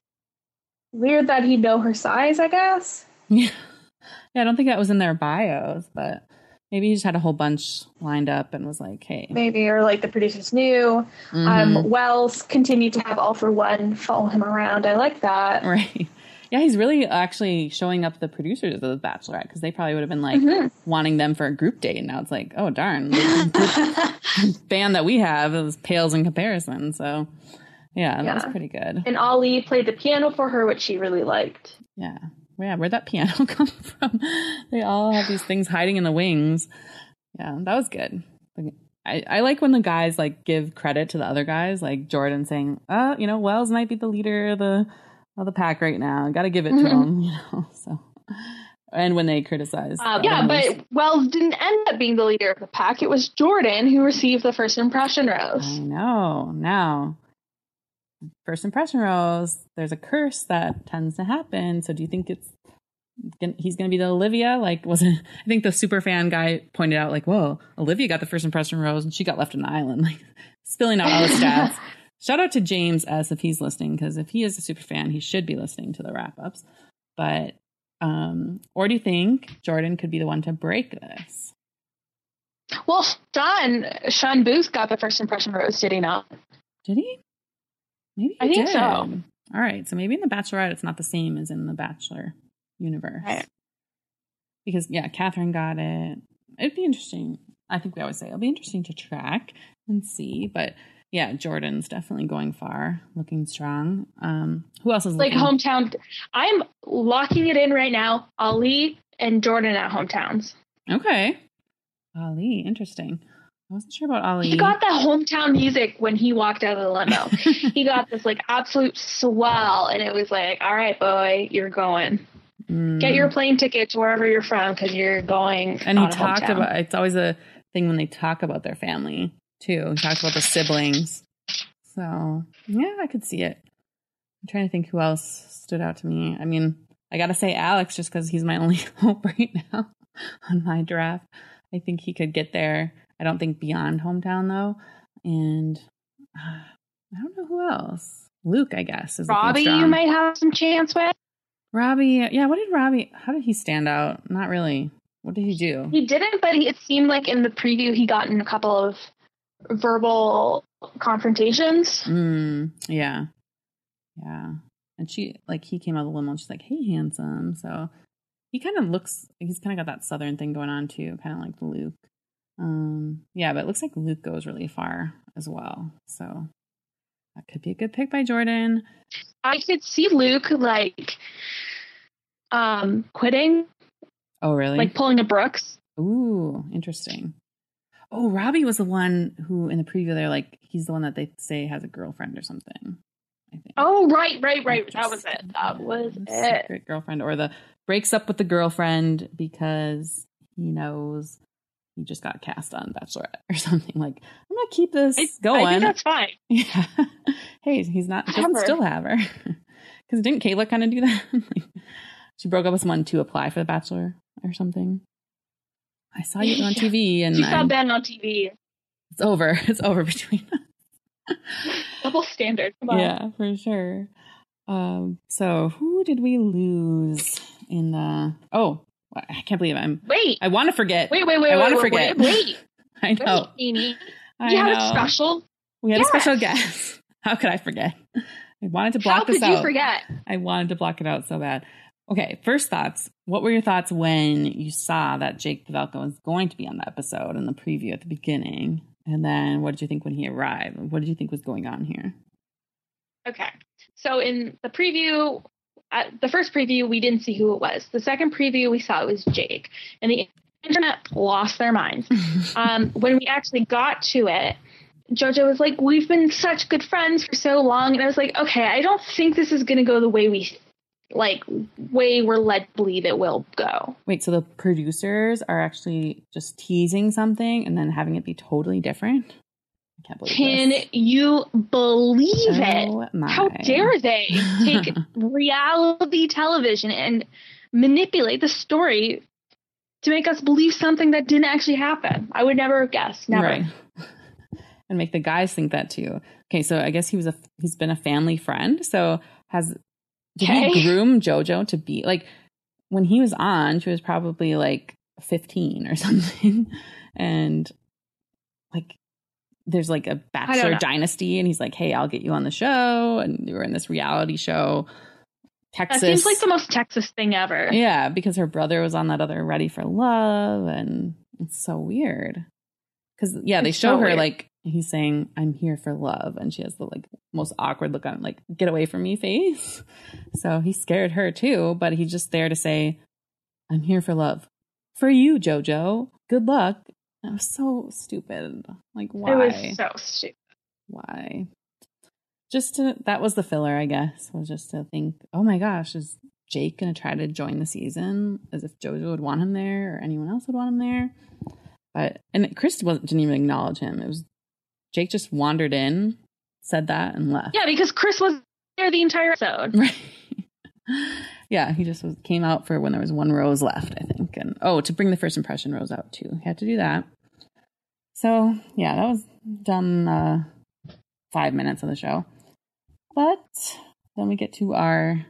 weird that he'd know her size, I guess. Yeah. Yeah, I don't think that was in their bios, but maybe he just had a whole bunch lined up and was like, hey. Maybe, or like the producers knew. Mm-hmm. Um, Wells continued to have All for One follow him around. I like that. Right. Yeah, he's really actually showing up the producers of The Bachelorette, because they probably would have been like mm-hmm. wanting them for a group date. And now it's like, oh, darn. The group band that we have is pales in comparison. So, yeah, that yeah. was pretty good. And Ollie played the piano for her, which she really liked. Yeah. Yeah, where'd that piano come from? They all have these things hiding in the wings. Yeah, that was good. I, I like when the guys like give credit to the other guys, like Jordan saying, "Oh, you know, Wells might be the leader of the of the pack right now. Got to give it mm-hmm. to him." You know, so and when they criticize, uh, yeah, but Wells didn't end up being the leader of the pack. It was Jordan who received the first impression rose. I know. Now, first impression rose, there's a curse that tends to happen. So do you think it's he's going to be the Olivia? Like, wasn't I think the super fan guy pointed out like, whoa, Olivia got the first impression rose and she got left on the island, like spilling out all the stats. Shout out to James S if he's listening, because if he is a super fan, he should be listening to the wrap ups. But, um, or do you think Jordan could be the one to break this? Well, Sean, Sean Booth got the first impression rose, did he not? Did he? Maybe he I think did. so. All right. So maybe in The Bachelorette, it's not the same as in the Bachelor universe. Right. Because, yeah, Catherine got it. It'd be interesting. I think we always say it'll be interesting to track and see. But, yeah, Jordan's definitely going far, looking strong. Um, who else is like looking? hometown? I'm locking it in right now. Ali and Jordan at hometowns. Okay. Ali, interesting. I wasn't sure about Ali. He got the hometown music when he walked out of the limo. He got this like absolute swell, and it was like, all right, boy, you're going. Mm. Get your plane ticket to wherever you're from because you're going. And he talked hometown. about, it's always a thing when they talk about their family too. He talks about the siblings. So yeah, I could see it. I'm trying to think who else stood out to me. I mean, I got to say Alex just because he's my only hope right now on my draft. I think he could get there. I don't think beyond hometown though. And uh, I don't know who else. Luke, I guess. Is Robbie, you might have some chance with. Robbie, yeah, what did Robbie, how did he stand out? Not really. What did he do? He didn't, but he, it seemed like in the preview he got in a couple of verbal confrontations. Mm, yeah. Yeah. And she, like, he came out of the limo and she's like, hey, handsome. So he kind of looks, he's kind of got that Southern thing going on too, kind of like Luke. Um, yeah, but it looks like Luke goes really far as well. So that could be a good pick by Jordan. I could see Luke like um quitting. Oh, really? Like pulling a Brooks. Ooh, interesting. Oh, Robbie was the one who in the preview they're like, he's the one that they say has a girlfriend or something. I think. Oh, right, right, right. That was it. That was it. Secret girlfriend, or the breaks up with the girlfriend because he knows he just got cast on Bachelorette or something. Like, I'm gonna keep this I, going. I think that's fine. Yeah. Hey, he's not doesn't still have her. Because didn't Kayla kind of do that? Like, she broke up with someone to apply for the Bachelor or something. I saw you on T V, and she saw I'm, Ben on T V. It's over. It's over between us. Double standard. Come on. Yeah, for sure. Um. So who did we lose in the? Oh. I can't believe I'm. Wait. I want to forget. Wait, wait, wait. I want to wait, forget. Wait. wait. I know. Wait, Amy. I you had know. a special. We had yes. a special guest. How could I forget? I wanted to block How this could out. you forget? I wanted to block it out so bad. Okay, first thoughts. What were your thoughts when you saw that Jake Pavelka was going to be on the episode in the preview at the beginning? And then what did you think when he arrived? What did you think was going on here? Okay. So in the preview, uh, the first preview, we didn't see who it was. The second preview, we saw it was Jake. And the internet lost their minds. um, when we actually got to it, JoJo was like, we've been such good friends for so long. And I was like, okay, I don't think this is going to go the way we, like, way we're led to believe it will go. Wait, so the producers are actually just teasing something and then having it be totally different? I can't believe Can this. you believe Oh, it? my. How dare they take reality television and manipulate the story to make us believe something that didn't actually happen? I would never have guessed. Never. Right. And make the guys think that too. Okay, so I guess he was a he's been a family friend. So has did okay. he groom JoJo to be like when he was on? She was probably like fifteen or something, and like there's like a Bachelor dynasty, and he's like, "Hey, I'll get you on the show," and you were in this reality show. Texas. That seems like the most Texas thing ever. Yeah, because her brother was on that other Ready for Love, and it's so weird. Because yeah, they it's show so her weird. like he's saying, "I'm here for love," and she has the like most awkward look on, like "Get away from me" face. So he scared her too, but he's just there to say, "I'm here for love, for you, JoJo. Good luck." That was so stupid. Like why? It was so stupid. Why? Just to that was the filler, I guess. Was just to think, oh my gosh, is Jake gonna try to join the season as if JoJo would want him there or anyone else would want him there? But and Chris wasn't didn't even acknowledge him. It was Jake just wandered in, said that, and left. Yeah, because Chris was there the entire episode. Right. Yeah, he just was, came out for when there was one rose left, I think. And oh, to bring the first impression rose out too. He had to do that. So yeah, that was done uh, five minutes of the show. But then we get to our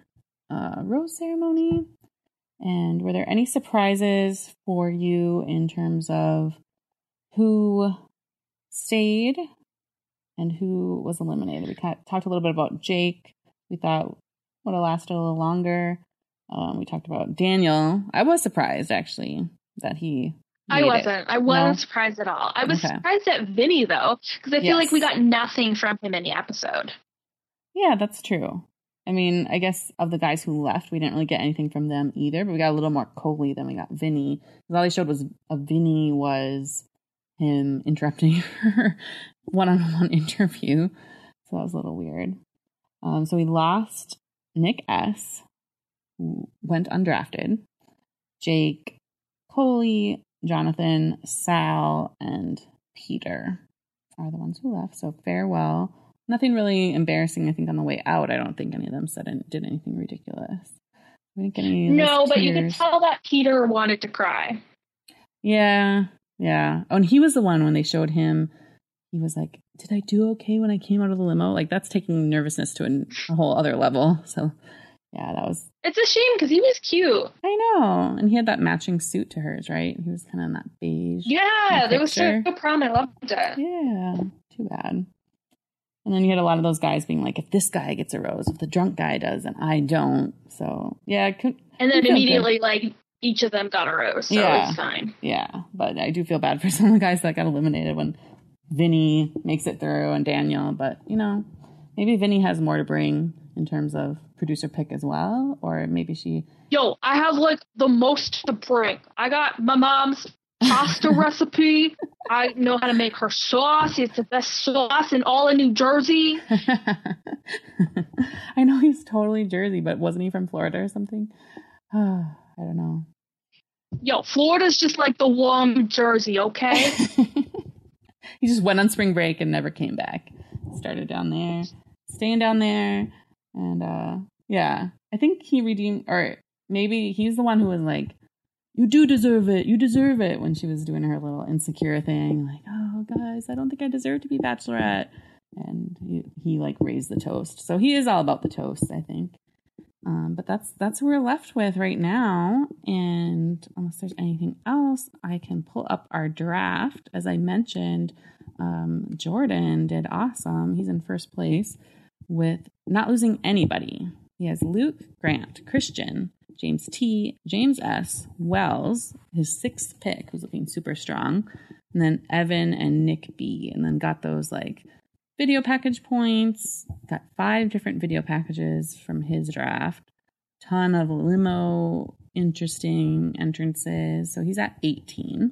uh, rose ceremony. And were there any surprises for you in terms of who stayed and who was eliminated? We talked a little bit about Jake. We thought would have lasted a little longer. Um, we talked about Daniel. I was surprised, actually, that he I wasn't. it. I wasn't no? surprised at all. I was okay. surprised at Vinny, though, because I feel yes. like we got nothing from him in the episode. Yeah, that's true. I mean, I guess of the guys who left, we didn't really get anything from them either, but we got a little more Coley than we got Vinny. Because all they showed was a Vinny was him interrupting her one-on-one interview. So that was a little weird. Um, so we lost Nick S., who went undrafted, Jake, Coley, Jonathan, Sal, and Peter are the ones who left. So farewell. Nothing really embarrassing, I think, on the way out. I don't think any of them said any, did anything ridiculous. I didn't get any no, but tears. you could tell that Peter wanted to cry. Yeah, yeah. Oh, and he was the one when they showed him, he was like, did I do okay when I came out of the limo? Like, that's taking nervousness to a, a whole other level. So, yeah, that was... It's a shame, because he was cute. I know. And he had that matching suit to hers, right? He was kind of in that beige. Yeah, that was so prom. I loved it. Yeah, too bad. And then you had a lot of those guys being like, if this guy gets a rose, if the drunk guy does, and I don't. So, yeah. I could, and then immediately, good. like, each of them got a rose, so yeah. it's fine. Yeah, but I do feel bad for some of the guys that got eliminated when Vinny makes it through and Daniel. But, you know, maybe Vinny has more to bring in terms of producer pick as well. Or maybe she... Yo, I have, like, the most to bring. I got my mom's pasta recipe. I know how to make her sauce. It's the best sauce in all of New Jersey. I know he's totally Jersey, but wasn't he from Florida or something? I don't know. Yo, Florida's just like the warm Jersey, okay? He just went on spring break and never came back. Started down there, staying down there, and uh, yeah, I think he redeemed, or maybe he's the one who was like, you do deserve it. You deserve it. When she was doing her little insecure thing. Like, oh, guys, I don't think I deserve to be Bachelorette. And he, he like, raised the toast. So he is all about the toast, I think. Um, but that's that's who we're left with right now. And unless there's anything else, I can pull up our draft. As I mentioned, um, Jordan did awesome. He's in first place with not losing anybody. He has Luke, Grant, Christian, James T, James S, Wells, his sixth pick, who's looking super strong, and then Evan and Nick B, and then got those like video package points, got five different video packages from his draft, ton of limo interesting entrances, so he's at eighteen.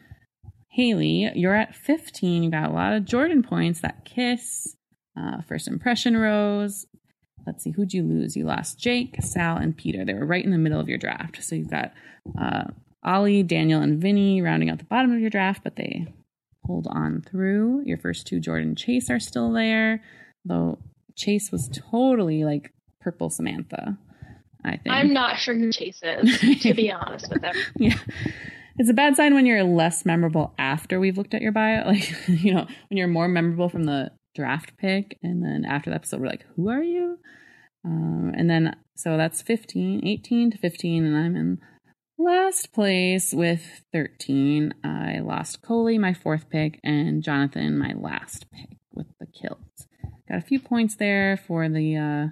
Haley, you're at fifteen. You got a lot of Jordan points, that kiss, uh, first impression rose. Let's see, who'd you lose? You lost Jake, Sal, and Peter. They were right in the middle of your draft. So you've got uh, Ollie, Daniel, and Vinny rounding out the bottom of your draft, but they pulled on through. Your first two, Jordan and Chase, are still there, though Chase was totally like purple Samantha, I think. I'm not sure who Chase is, to be honest with him. Yeah. It's a bad sign when you're less memorable after we've looked at your bio. Like, you know, when you're more memorable from the draft pick, and then after the episode we're like, who are you? Um, and then so that's fifteen, eighteen to fifteen, and I'm in last place with thirteen. I lost Coley, my fourth pick, and Jonathan, my last pick, with the kilt. Got a few points there for the uh,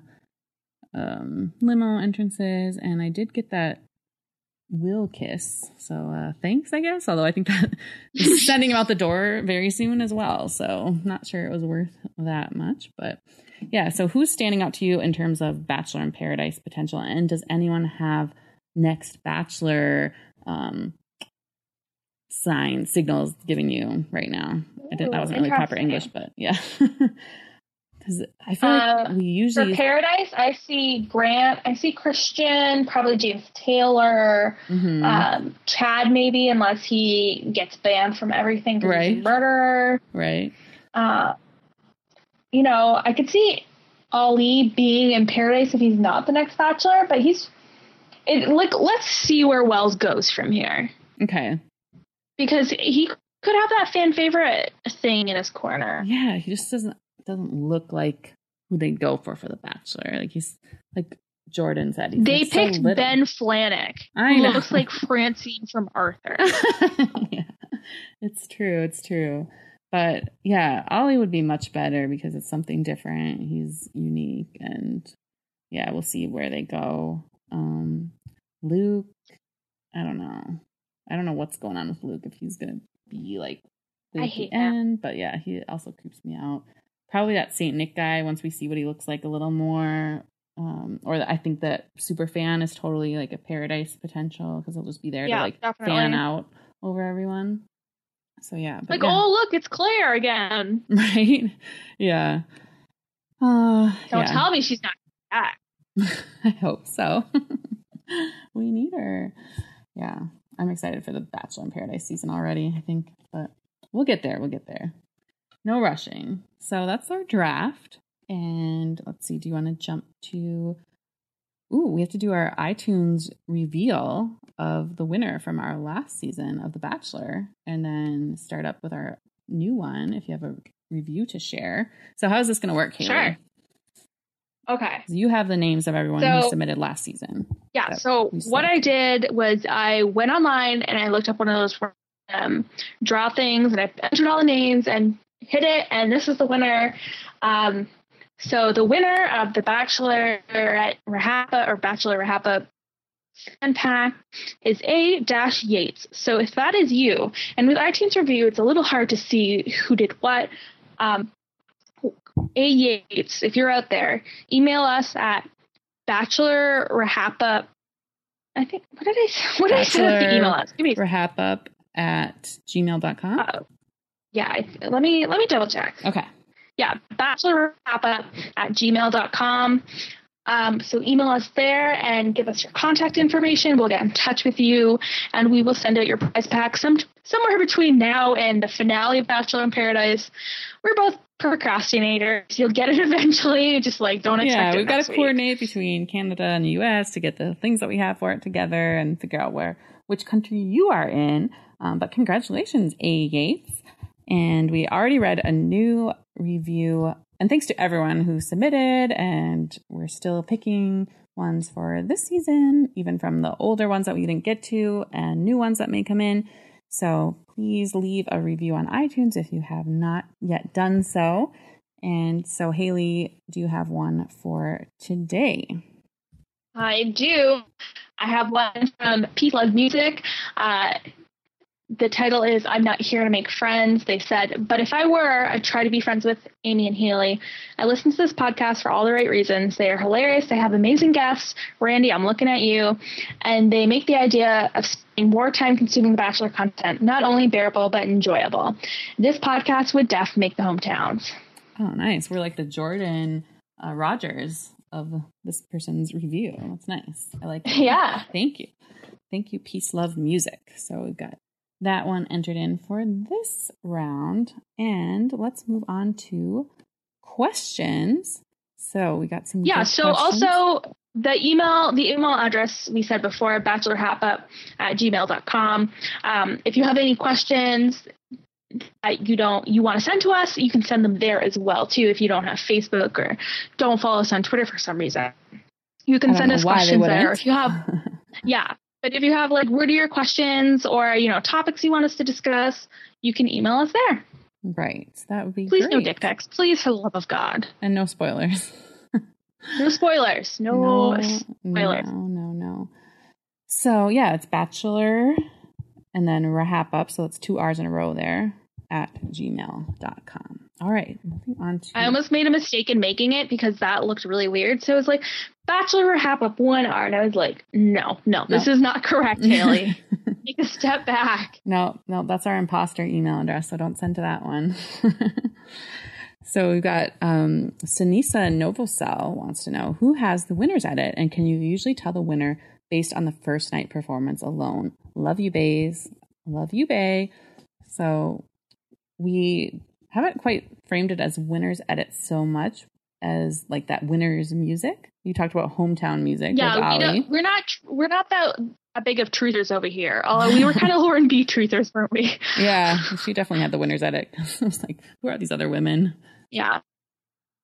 um, limo entrances, and I did get that Will kiss, so uh thanks, I guess, although I think that is sending him out the door very soon as well, so not sure it was worth that much. But yeah, so who's standing out to you in terms of Bachelor in Paradise potential, and does anyone have next Bachelor um signs, signals giving you right now? I didn't, that wasn't really proper English, but yeah. Because I feel like uh, we usually... For Paradise, I see Grant, I see Christian, probably James Taylor, mm-hmm. um, Chad maybe, unless he gets banned from everything because right. he's a murderer. Right. Uh, you know, I could see Ali being in Paradise if he's not the next Bachelor, but he's... It, like, let's see where Wells goes from here. Okay. Because he could have that fan favorite thing in his corner. Yeah, he just doesn't... doesn't look like who they'd go for for The Bachelor. Like, he's like Jordan said. He's they like picked so little. Ben Flajnik, I who know. looks like Francine from Arthur. Yeah, it's true. It's true. But yeah, Ollie would be much better because it's something different. He's unique, and yeah, we'll see where they go. Um, Luke, I don't know. I don't know what's going on with Luke, if he's gonna be like I at hate the end, but yeah, he also creeps me out. Probably that Saint Nick guy. Once we see what he looks like a little more, um, or the, I think that Superfan is totally like a Paradise potential because he'll just be there Yeah, to like definitely. fan out over everyone. So yeah, but Like, yeah. oh look, it's Claire again. Right? Yeah. Uh, Don't yeah. tell me she's not back. I hope so. We need her. Yeah. I'm excited for the Bachelor in Paradise season already, I think. But we'll get there. We'll get there. No rushing. So that's our draft. And let's see. Do you want to jump to... Ooh, we have to do our iTunes reveal of the winner from our last season of The Bachelor. And then start up with our new one if you have a review to share. So how is this going to work, Haley? Sure. Okay. You have the names of everyone So, who submitted last season. Yeah. So what I did was I went online and I looked up one of those um, draw things, and I entered all the names and hit it. And this is the winner. Um, so the winner of the Bachelor at Rahapa or Bachelor Rahapa fan pack is A Dash Yates. So if that is you, and with iTunes review, it's a little hard to see who did what. Um, A Yates, if you're out there, email us at Bachelor Rahapa. I think, what did I, what did I say to email us? Give me Rahapa at gmail dot com. Uh, yeah, I, let me, let me double check. Okay. Yeah, Bachelor Rahapa at gmail dot com. Um, so email us there and give us your contact information. We'll get in touch with you and we will send out your prize pack some, somewhere between now and the finale of Bachelor in Paradise. We're both procrastinators. You'll get it eventually. Just like don't expect yeah, it. Yeah, we've got to week. coordinate between Canada and the U S to get the things that we have for it together and figure out where which country you are in. Um, but congratulations, A. Yates. And we already read a new review. And thanks to everyone who submitted. And we're still picking ones for this season, even from the older ones that we didn't get to and new ones that may come in. So please leave a review on iTunes if you have not yet done so. And so, Haley, do you have one for today? I do. I have one from Peace Love Music. Uh, the title is I'm Not Here to Make Friends. They said, but if I were, I'd try to be friends with Amy and Haley. I listen to this podcast for all the right reasons. They are hilarious. They have amazing guests. Randy, I'm looking at you. And they make the idea of spending more time consuming the Bachelor content not only bearable, but enjoyable. This podcast would def make the hometowns. Oh, nice. We're like the Jordan uh, Rogers of this person's review. That's nice. I like that. Yeah. Thank you. Thank you, Peace Love Music. So we've got that one entered in for this round. And let's move on to questions. So we got some Yeah, good so questions. also the email, the email address we said before, bachelorhappup at gmail dot com. Um, if you have any questions that you don't, you want to send to us, you can send them there as well too. If you don't have Facebook or don't follow us on Twitter for some reason, you can send us questions there. If you have, yeah. But if you have like wordier questions or, you know, topics you want us to discuss, you can email us there. Right. That would be Please great. no dick pics. Please, for the love of God. And no spoilers. No spoilers. No, no spoilers. No, no, no. So yeah, it's Bachelor and then Rahap so it's two R's in a row there at gmail dot com. All right, moving on to... I almost made a mistake in making it because that looked really weird. So it was like, Bachelor Rahap up one R. And I was like, no, no, this no. is not correct, Haley. Take a step back. No, no, that's our imposter email address, so don't send to that one. So we've got um, Sinisa Novosel wants to know, who has the winner's edit? And can you usually tell the winner based on the first night performance alone? Love you, bays. Love you, bay. So we... haven't quite framed it as winner's edit so much as like that winner's music. You talked about hometown music. Yeah, with we Ali. we're not we're not that a big of truthers over here. Although we were kind of Lauren B truthers, weren't we? Yeah, she definitely had the winner's edit. I was like, who are these other women? Yeah.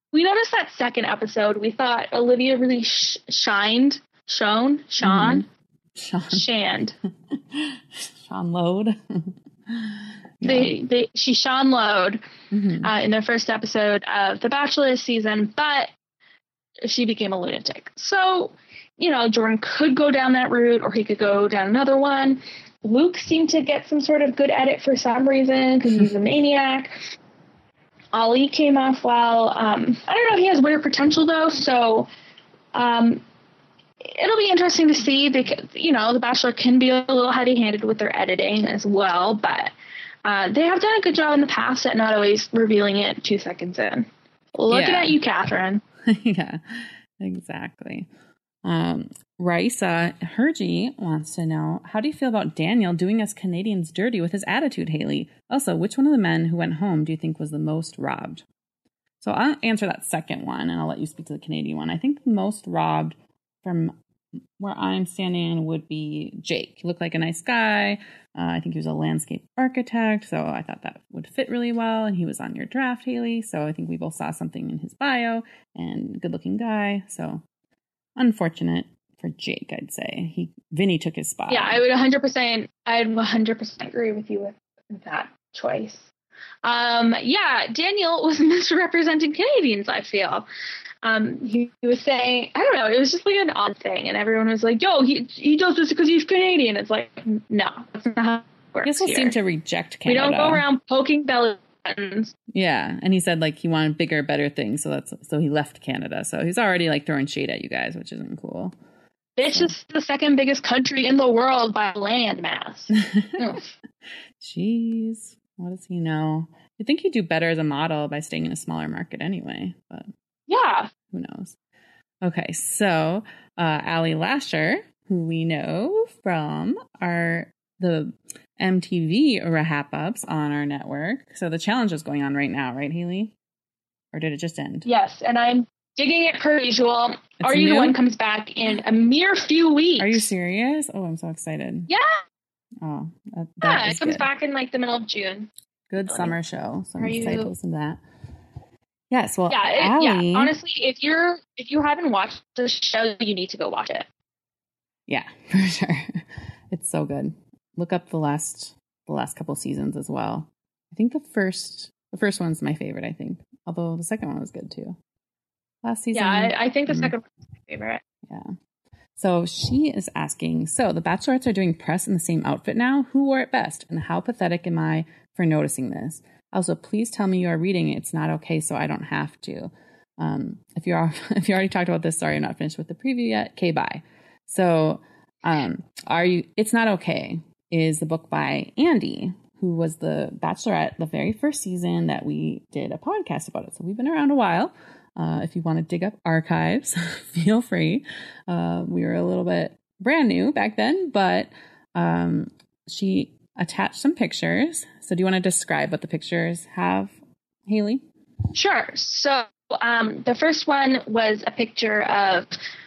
we noticed that second episode, we thought Olivia really sh- shined, shone, shone, Sean. shined. Sean Load. They, they, she shone load Mm-hmm. uh, in their first episode of The Bachelor season, but she became a lunatic. So, you know, Jordan could go down that route, or he could go down another one. Luke seemed to get some sort of good edit for some reason because he's a maniac. Ollie came off well. Um, I don't know if he has weird potential, though, so um, it'll be interesting to see because, you know, The Bachelor can be a little heavy-handed with their editing as well, but uh, they have done a good job in the past at not always revealing it two seconds in. Looking Yeah. at you, Catherine. Yeah, exactly. Um, Raisa Hergy wants to know, how do you feel about Daniel doing us Canadians dirty with his attitude, Haley? Also, which one of the men who went home do you think was the most robbed? So I'll answer that second one, and I'll let you speak to the Canadian one. I think the most robbed from where I'm standing would be Jake. He looked like a nice guy. Uh, I think he was a landscape architect, so I thought that would fit really well. And he was on your draft, Haley, so I think we both saw something in his bio. And good-looking guy, so unfortunate for Jake, I'd say. He Vinny took his spot. Yeah, I would one hundred percent. I'd one hundred percent agree with you with that choice. Um, yeah, Daniel was misrepresenting Canadians, I feel. Um, he, he was saying, I don't know, it was just like an odd thing, and everyone was like, yo, he he does this because he's Canadian. It's like, no, that's not how it works. I guess we'll here. seem to reject Canada. We don't go around poking belly buttons. Yeah, and he said like he wanted bigger, better things, so that's so he left Canada. So he's already like throwing shade at you guys, which isn't cool. This so. is the second biggest country in the world by land mass. Jeez, what does he know? I think he'd do better as a model by staying in a smaller market anyway, but yeah, who knows? Okay, so uh, Allie Lasher, who we know from our the M T V wrap-ups on our network. So the challenge is going on right now, right, Haley? Or did it just end? Yes, and I'm digging it per usual. It's Are You new? the One comes back in a mere few weeks. Are you serious? Oh, I'm so excited. Yeah. Oh, that, Yeah, that it is comes good. back in like the middle of June. Good Really? summer show. So I'm Are excited you- to listen to that. Yes, well, Yeah, it, Allie, yeah. Honestly, if you're if you haven't watched the show, you need to go watch it. yeah, for sure. It's so good. Look up the last the last couple seasons as well. I think the first the first one's my favorite, I think. Although the second one was good too. Last season. Yeah, I, I think the mm, second one's my favorite. Yeah. So she is asking, so the Bachelorettes are doing press in the same outfit now? Who wore it best? And how pathetic am I for noticing this? Also, please tell me you are reading it. It's not okay, so I don't have to. Um, if you are, if you already talked about this, sorry, I'm not finished with the preview yet. Okay, bye. So, um, are you? It's Not Okay is the book by Andy, who was the Bachelorette the very first season that we did a podcast about it. So we've been around a while. Uh, if you want to dig up archives, feel free. Uh, we were a little bit brand new back then, but um, she attached some pictures. So do you want to describe what the pictures have, Haley? Sure. So um, the first one was a picture of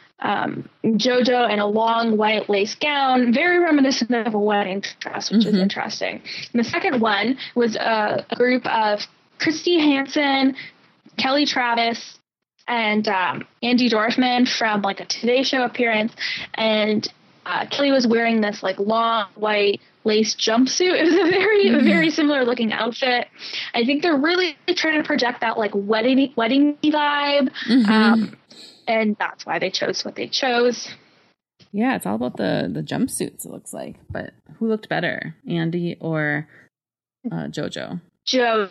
um, JoJo in a long white lace gown, very reminiscent of a wedding dress, which Mm-hmm. is interesting. And the second one was a, a group of Christy Hansen, Kelly Travis, and um, Andy Dorfman from like a Today Show appearance. And uh, Kelly was wearing this like long white lace jumpsuit. It was a very, Mm-hmm. very similar looking outfit. I think they're really trying to project that like wedding, wedding vibe. Mm-hmm. Um, and that's why they chose what they chose. Yeah, it's all about the the jumpsuits, it looks like. But who looked better, Andy or uh, JoJo? JoJo.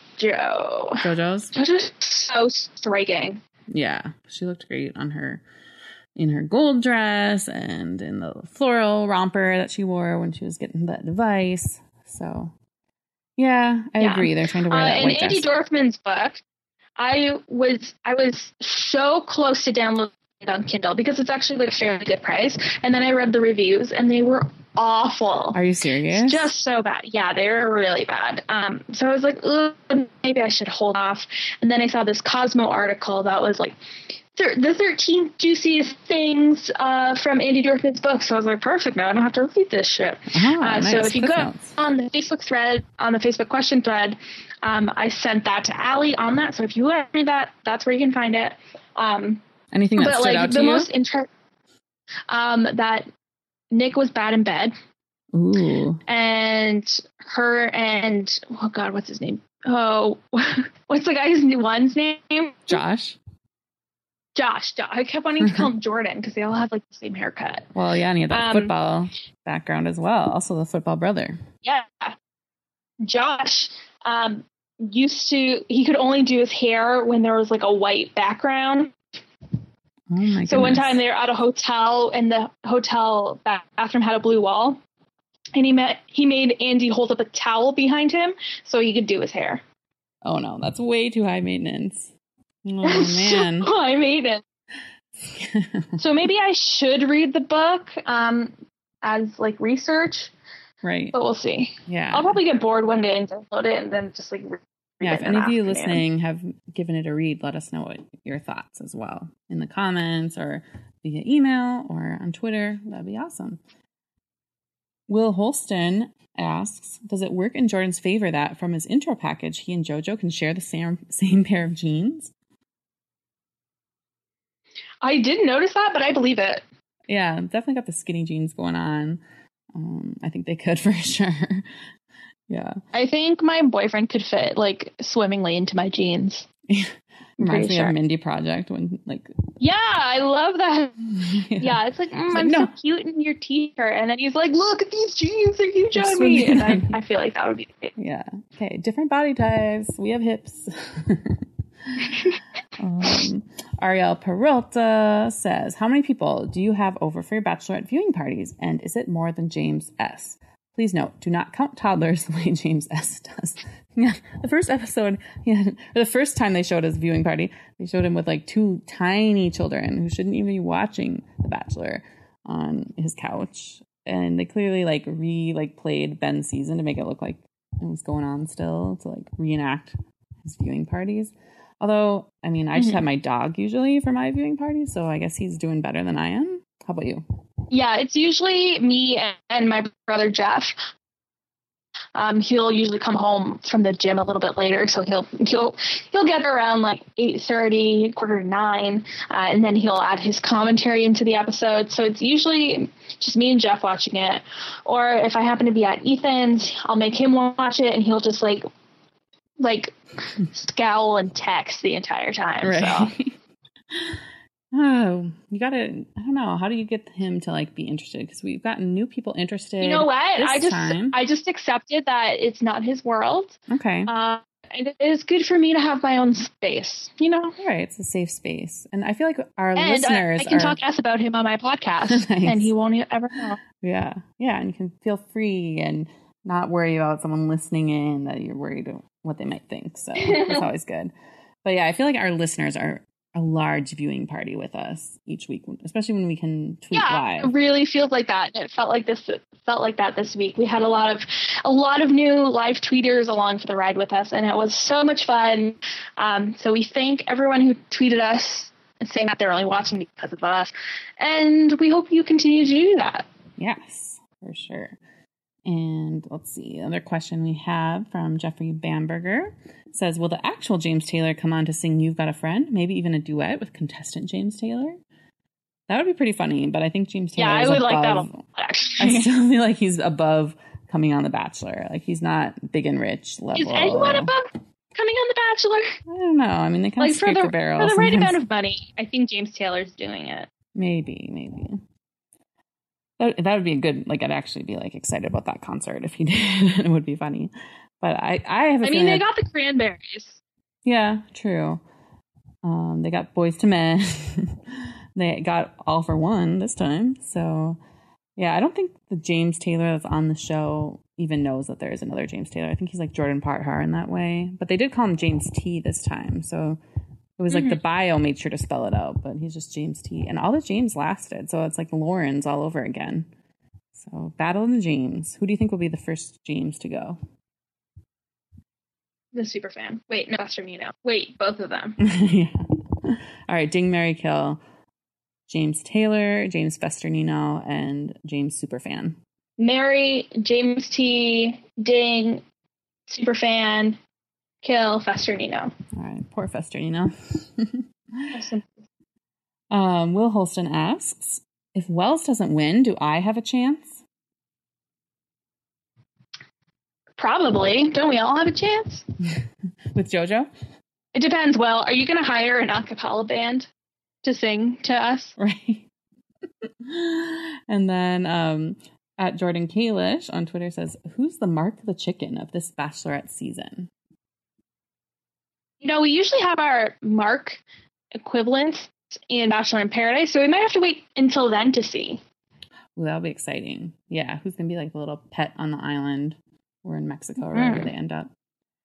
JoJo's? JoJo's so striking. Yeah, she looked great on her, in her gold dress and in the floral romper that she wore when she was getting that device. So, yeah, I Yeah. agree. They're trying to wear Uh, that in white Andy dress. Dorfman's book, I was I was so close to downloading it on Kindle because it's actually like a fairly good price. And then I read the reviews and they were awful. Are you serious? Just so bad. Yeah, they were really bad. Um, so I was like, ugh, maybe I should hold off. And then I saw this Cosmo article that was like thir- the thirteen juiciest things uh, from Andy Dorfman's book. So I was like, perfect. Now I don't have to repeat this shit. Oh, uh, nice. So if you Cliff go notes. on the Facebook thread, on the Facebook question thread, um, I sent that to Allie on that. So if you want to read that, that's where you can find it. Um, Anything that but stood like out to the you? most inter- um, that Nick was bad in bed. Ooh. And her and oh god, what's his name? Oh, what's the guy's one's name? Josh. Josh. Josh. I kept wanting to call him Jordan because they all have like the same haircut. Well, yeah, and he had that Um, football background as well. Also, the football brother. Yeah, Josh um, used to. He could only do his hair when there was like a white background. Oh my goodness. So one time they were at a hotel, and the hotel bathroom had a blue wall. And he met he made Andy hold up a towel behind him so he could do his hair. Oh no, that's way too high maintenance. Oh man. So high maintenance. So maybe I should read the book um, as like research. Right. But we'll see. Yeah. I'll probably get bored one day and download it and then just like read Yeah, it if in any an of you afternoon. listening have given it a read, let us know what your thoughts as well in the comments or via email or on Twitter. That'd be awesome. Will Holston asks, does it work in Jordan's favor that from his intro package, he and JoJo can share the same, same pair of jeans? I didn't notice that, but I believe it. Yeah, definitely got the skinny jeans going on. Um, I think they could for sure. Yeah. I think my boyfriend could fit like swimmingly into my jeans. Reminds me sure. of Mindy Project when like Yeah, I love that. yeah, Yeah, it's like, mm, It's like, I'm no. so cute in your t-shirt. And then he's like, look at these jeans. They're huge They're on me. swimming. And I, I feel like that would be great. Yeah. Okay. Different body types. We have hips. um, Ariel Peralta says, how many people do you have over for your bachelorette viewing parties? And is it more than James S? Please note, do not count toddlers the way James S does. Yeah. The first episode, yeah, the first time they showed his viewing party, they showed him with like two tiny children who shouldn't even be watching The Bachelor on his couch. And they clearly like re like played Ben's season to make it look like it was going on still, to like reenact his viewing parties. Although, I mean, I just Mm-hmm. have my dog usually for my viewing parties, so I guess he's doing better than I am. How about you? Yeah, it's usually me and my brother Jeff. Um, he'll usually come home from the gym a little bit later, so he'll he'll he'll get around like eight thirty, quarter to nine, uh, and then he'll add his commentary into the episode. So it's usually just me and Jeff watching it, or if I happen to be at Ethan's, I'll make him watch it, and he'll just like like scowl and text the entire time. Right. So. Oh, you gotta, I don't know. How do you get him to like be interested? Because we've gotten new people interested. You know what? This I just time. I just accepted that it's not his world. Okay. Uh, and it is good for me to have my own space, you know? All right. It's a safe space. And I feel like our And I, listeners I can are, talk S about him on my podcast, Nice. and he won't ever know. yeah. Yeah. And you can feel free and not worry about someone listening in that you're worried what they might think. So it's always good. But yeah, I feel like our listeners are a large viewing party with us each week, especially when we can tweet Yeah, live. it really feels like that. And it felt like this it felt like that this week. We had a lot of a lot of new live tweeters along for the ride with us, and it was so much fun. Um, so we thank everyone who tweeted us and saying that they're only watching because of us, and we hope you continue to do that. Yes, for sure. And let's see, another question we have from Jeffrey Bamberger says, will the actual James Taylor come on to sing You've Got a Friend? Maybe even a duet with contestant James Taylor? That would be pretty funny, but I think James Taylor Yeah, I is would above, like that a lot, actually. I still feel like he's above coming on The Bachelor. Like, he's not big and rich level. Is anyone above coming on The Bachelor? I don't know. I mean, they kind Like of for scrape the, the barrel. for the right sometimes. amount of money, I think James Taylor's doing it. Maybe, maybe. That, that would be a good, like, I'd actually be, like, excited about that concert if he did. It would be funny. But I, I have a I mean, feeling they that- got the Cranberries. Yeah, true. Um, they got Boys to Men. They got All for One this time. So, yeah, I don't think the James Taylor that's on the show even knows that there is another James Taylor. I think he's like Jordan Parhar in that way. But they did call him James T this time. So it was like Mhm. the bio made sure to spell it out, but he's just James T. And all the James lasted. So it's like Lauren's all over again. So Battle of the James. Who do you think will be the first James to go? The super fan. Wait, no, that's from you now. Wait, both of them. Yeah. All right, Ding, Marry, Kill. James Taylor, James Festernino, and James Superfan. Marry, James T, Ding, Superfan, Kill, Festernino. All right, poor Festernino. um, Will Holston asks, if Wells doesn't win, do I have a chance? Probably. Don't we all have a chance? With JoJo? It depends. Well, are you going to hire an a cappella band to sing to us? Right. And then um, at Jordan Kalish on Twitter says, who's the Mark the Chicken of this Bachelorette season? You know, we usually have our Mark equivalents in Bachelor in Paradise, so we might have to wait until then to see. Well, that'll be exciting. Yeah, who's going to be like the little pet on the island or in Mexico or wherever mm. they end up.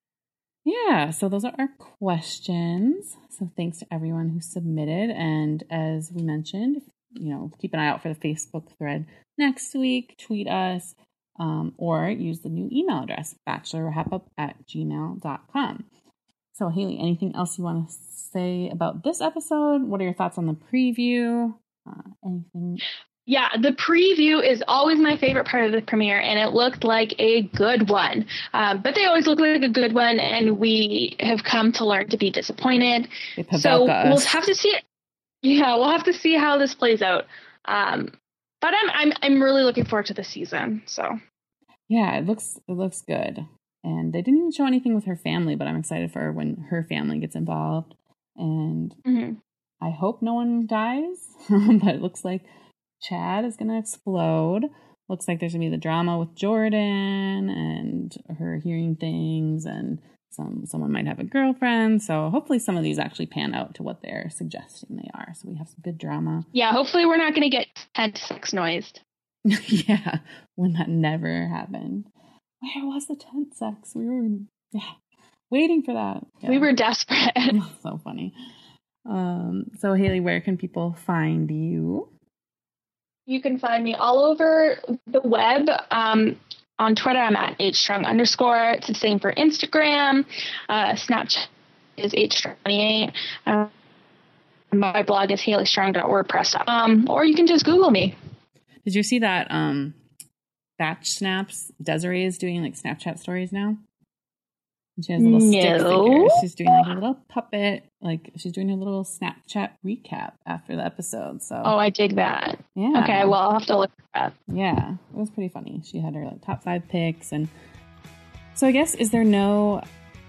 Yeah, so those are our questions. So thanks to everyone who submitted. And as we mentioned, you know, keep an eye out for the Facebook thread next week. Tweet us um, or use the new email address, bachelorwrapup at gmail dot com. So Haley, anything else you want to say about this episode? What are your thoughts on the preview? Uh, anything? Yeah, the preview is always my favorite part of the premiere, and it looked like a good one. Um, but they always look like a good one, and we have come to learn to be disappointed. So we'll have to see it. Yeah, we'll have to see how this plays out. Um, but I'm I'm I'm really looking forward to the season. So yeah, it looks it looks good, and they didn't even show anything with her family, but I'm excited for when her family gets involved, and mm-hmm. I hope no one dies. But it looks like Chad is going to explode. Looks like there's going to be the drama with Jordan and her hearing things, and some someone might have a girlfriend. So hopefully some of these actually pan out to what they're suggesting they are. So we have some good drama. Yeah, hopefully we're not going to get tent sex noised. Yeah, when that never happened. Where was the tent sex? We were yeah, waiting for that. Yeah. We were desperate. So funny. Um, so Haley, where can people find you? You can find me all over the web. Um, on Twitter, I'm at hstrong underscore. It's the same for Instagram. Uh, Snapchat is hstrong twenty-eight. Uh, my blog is haley strong dot wordpress dot com. Or you can just Google me. Did you see that um, Batch Snaps? Desiree is doing like Snapchat stories now. And she has little no. stick figures. She's doing like a little puppet. Like she's doing a little Snapchat recap after the episode. So oh, I dig that. Yeah. Okay, well I'll have to look at that. Yeah, it was pretty funny. She had her like top five picks, and so I guess is there no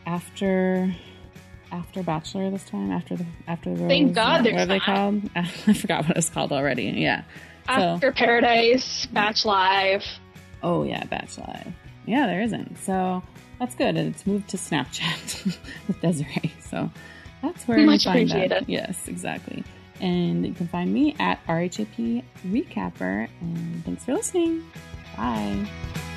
after after Bachelor this time? After the after the Rose, thank God there's what are they called? I forgot what it's called already. Yeah. After so, Paradise, Batch Live. Oh yeah, Batch Live. Yeah, there isn't. So. That's good. It's moved to Snapchat with Desiree. So that's where Much you find appreciated. that. Yes, exactly. And you can find me at R H A P Recapper. And thanks for listening. Bye.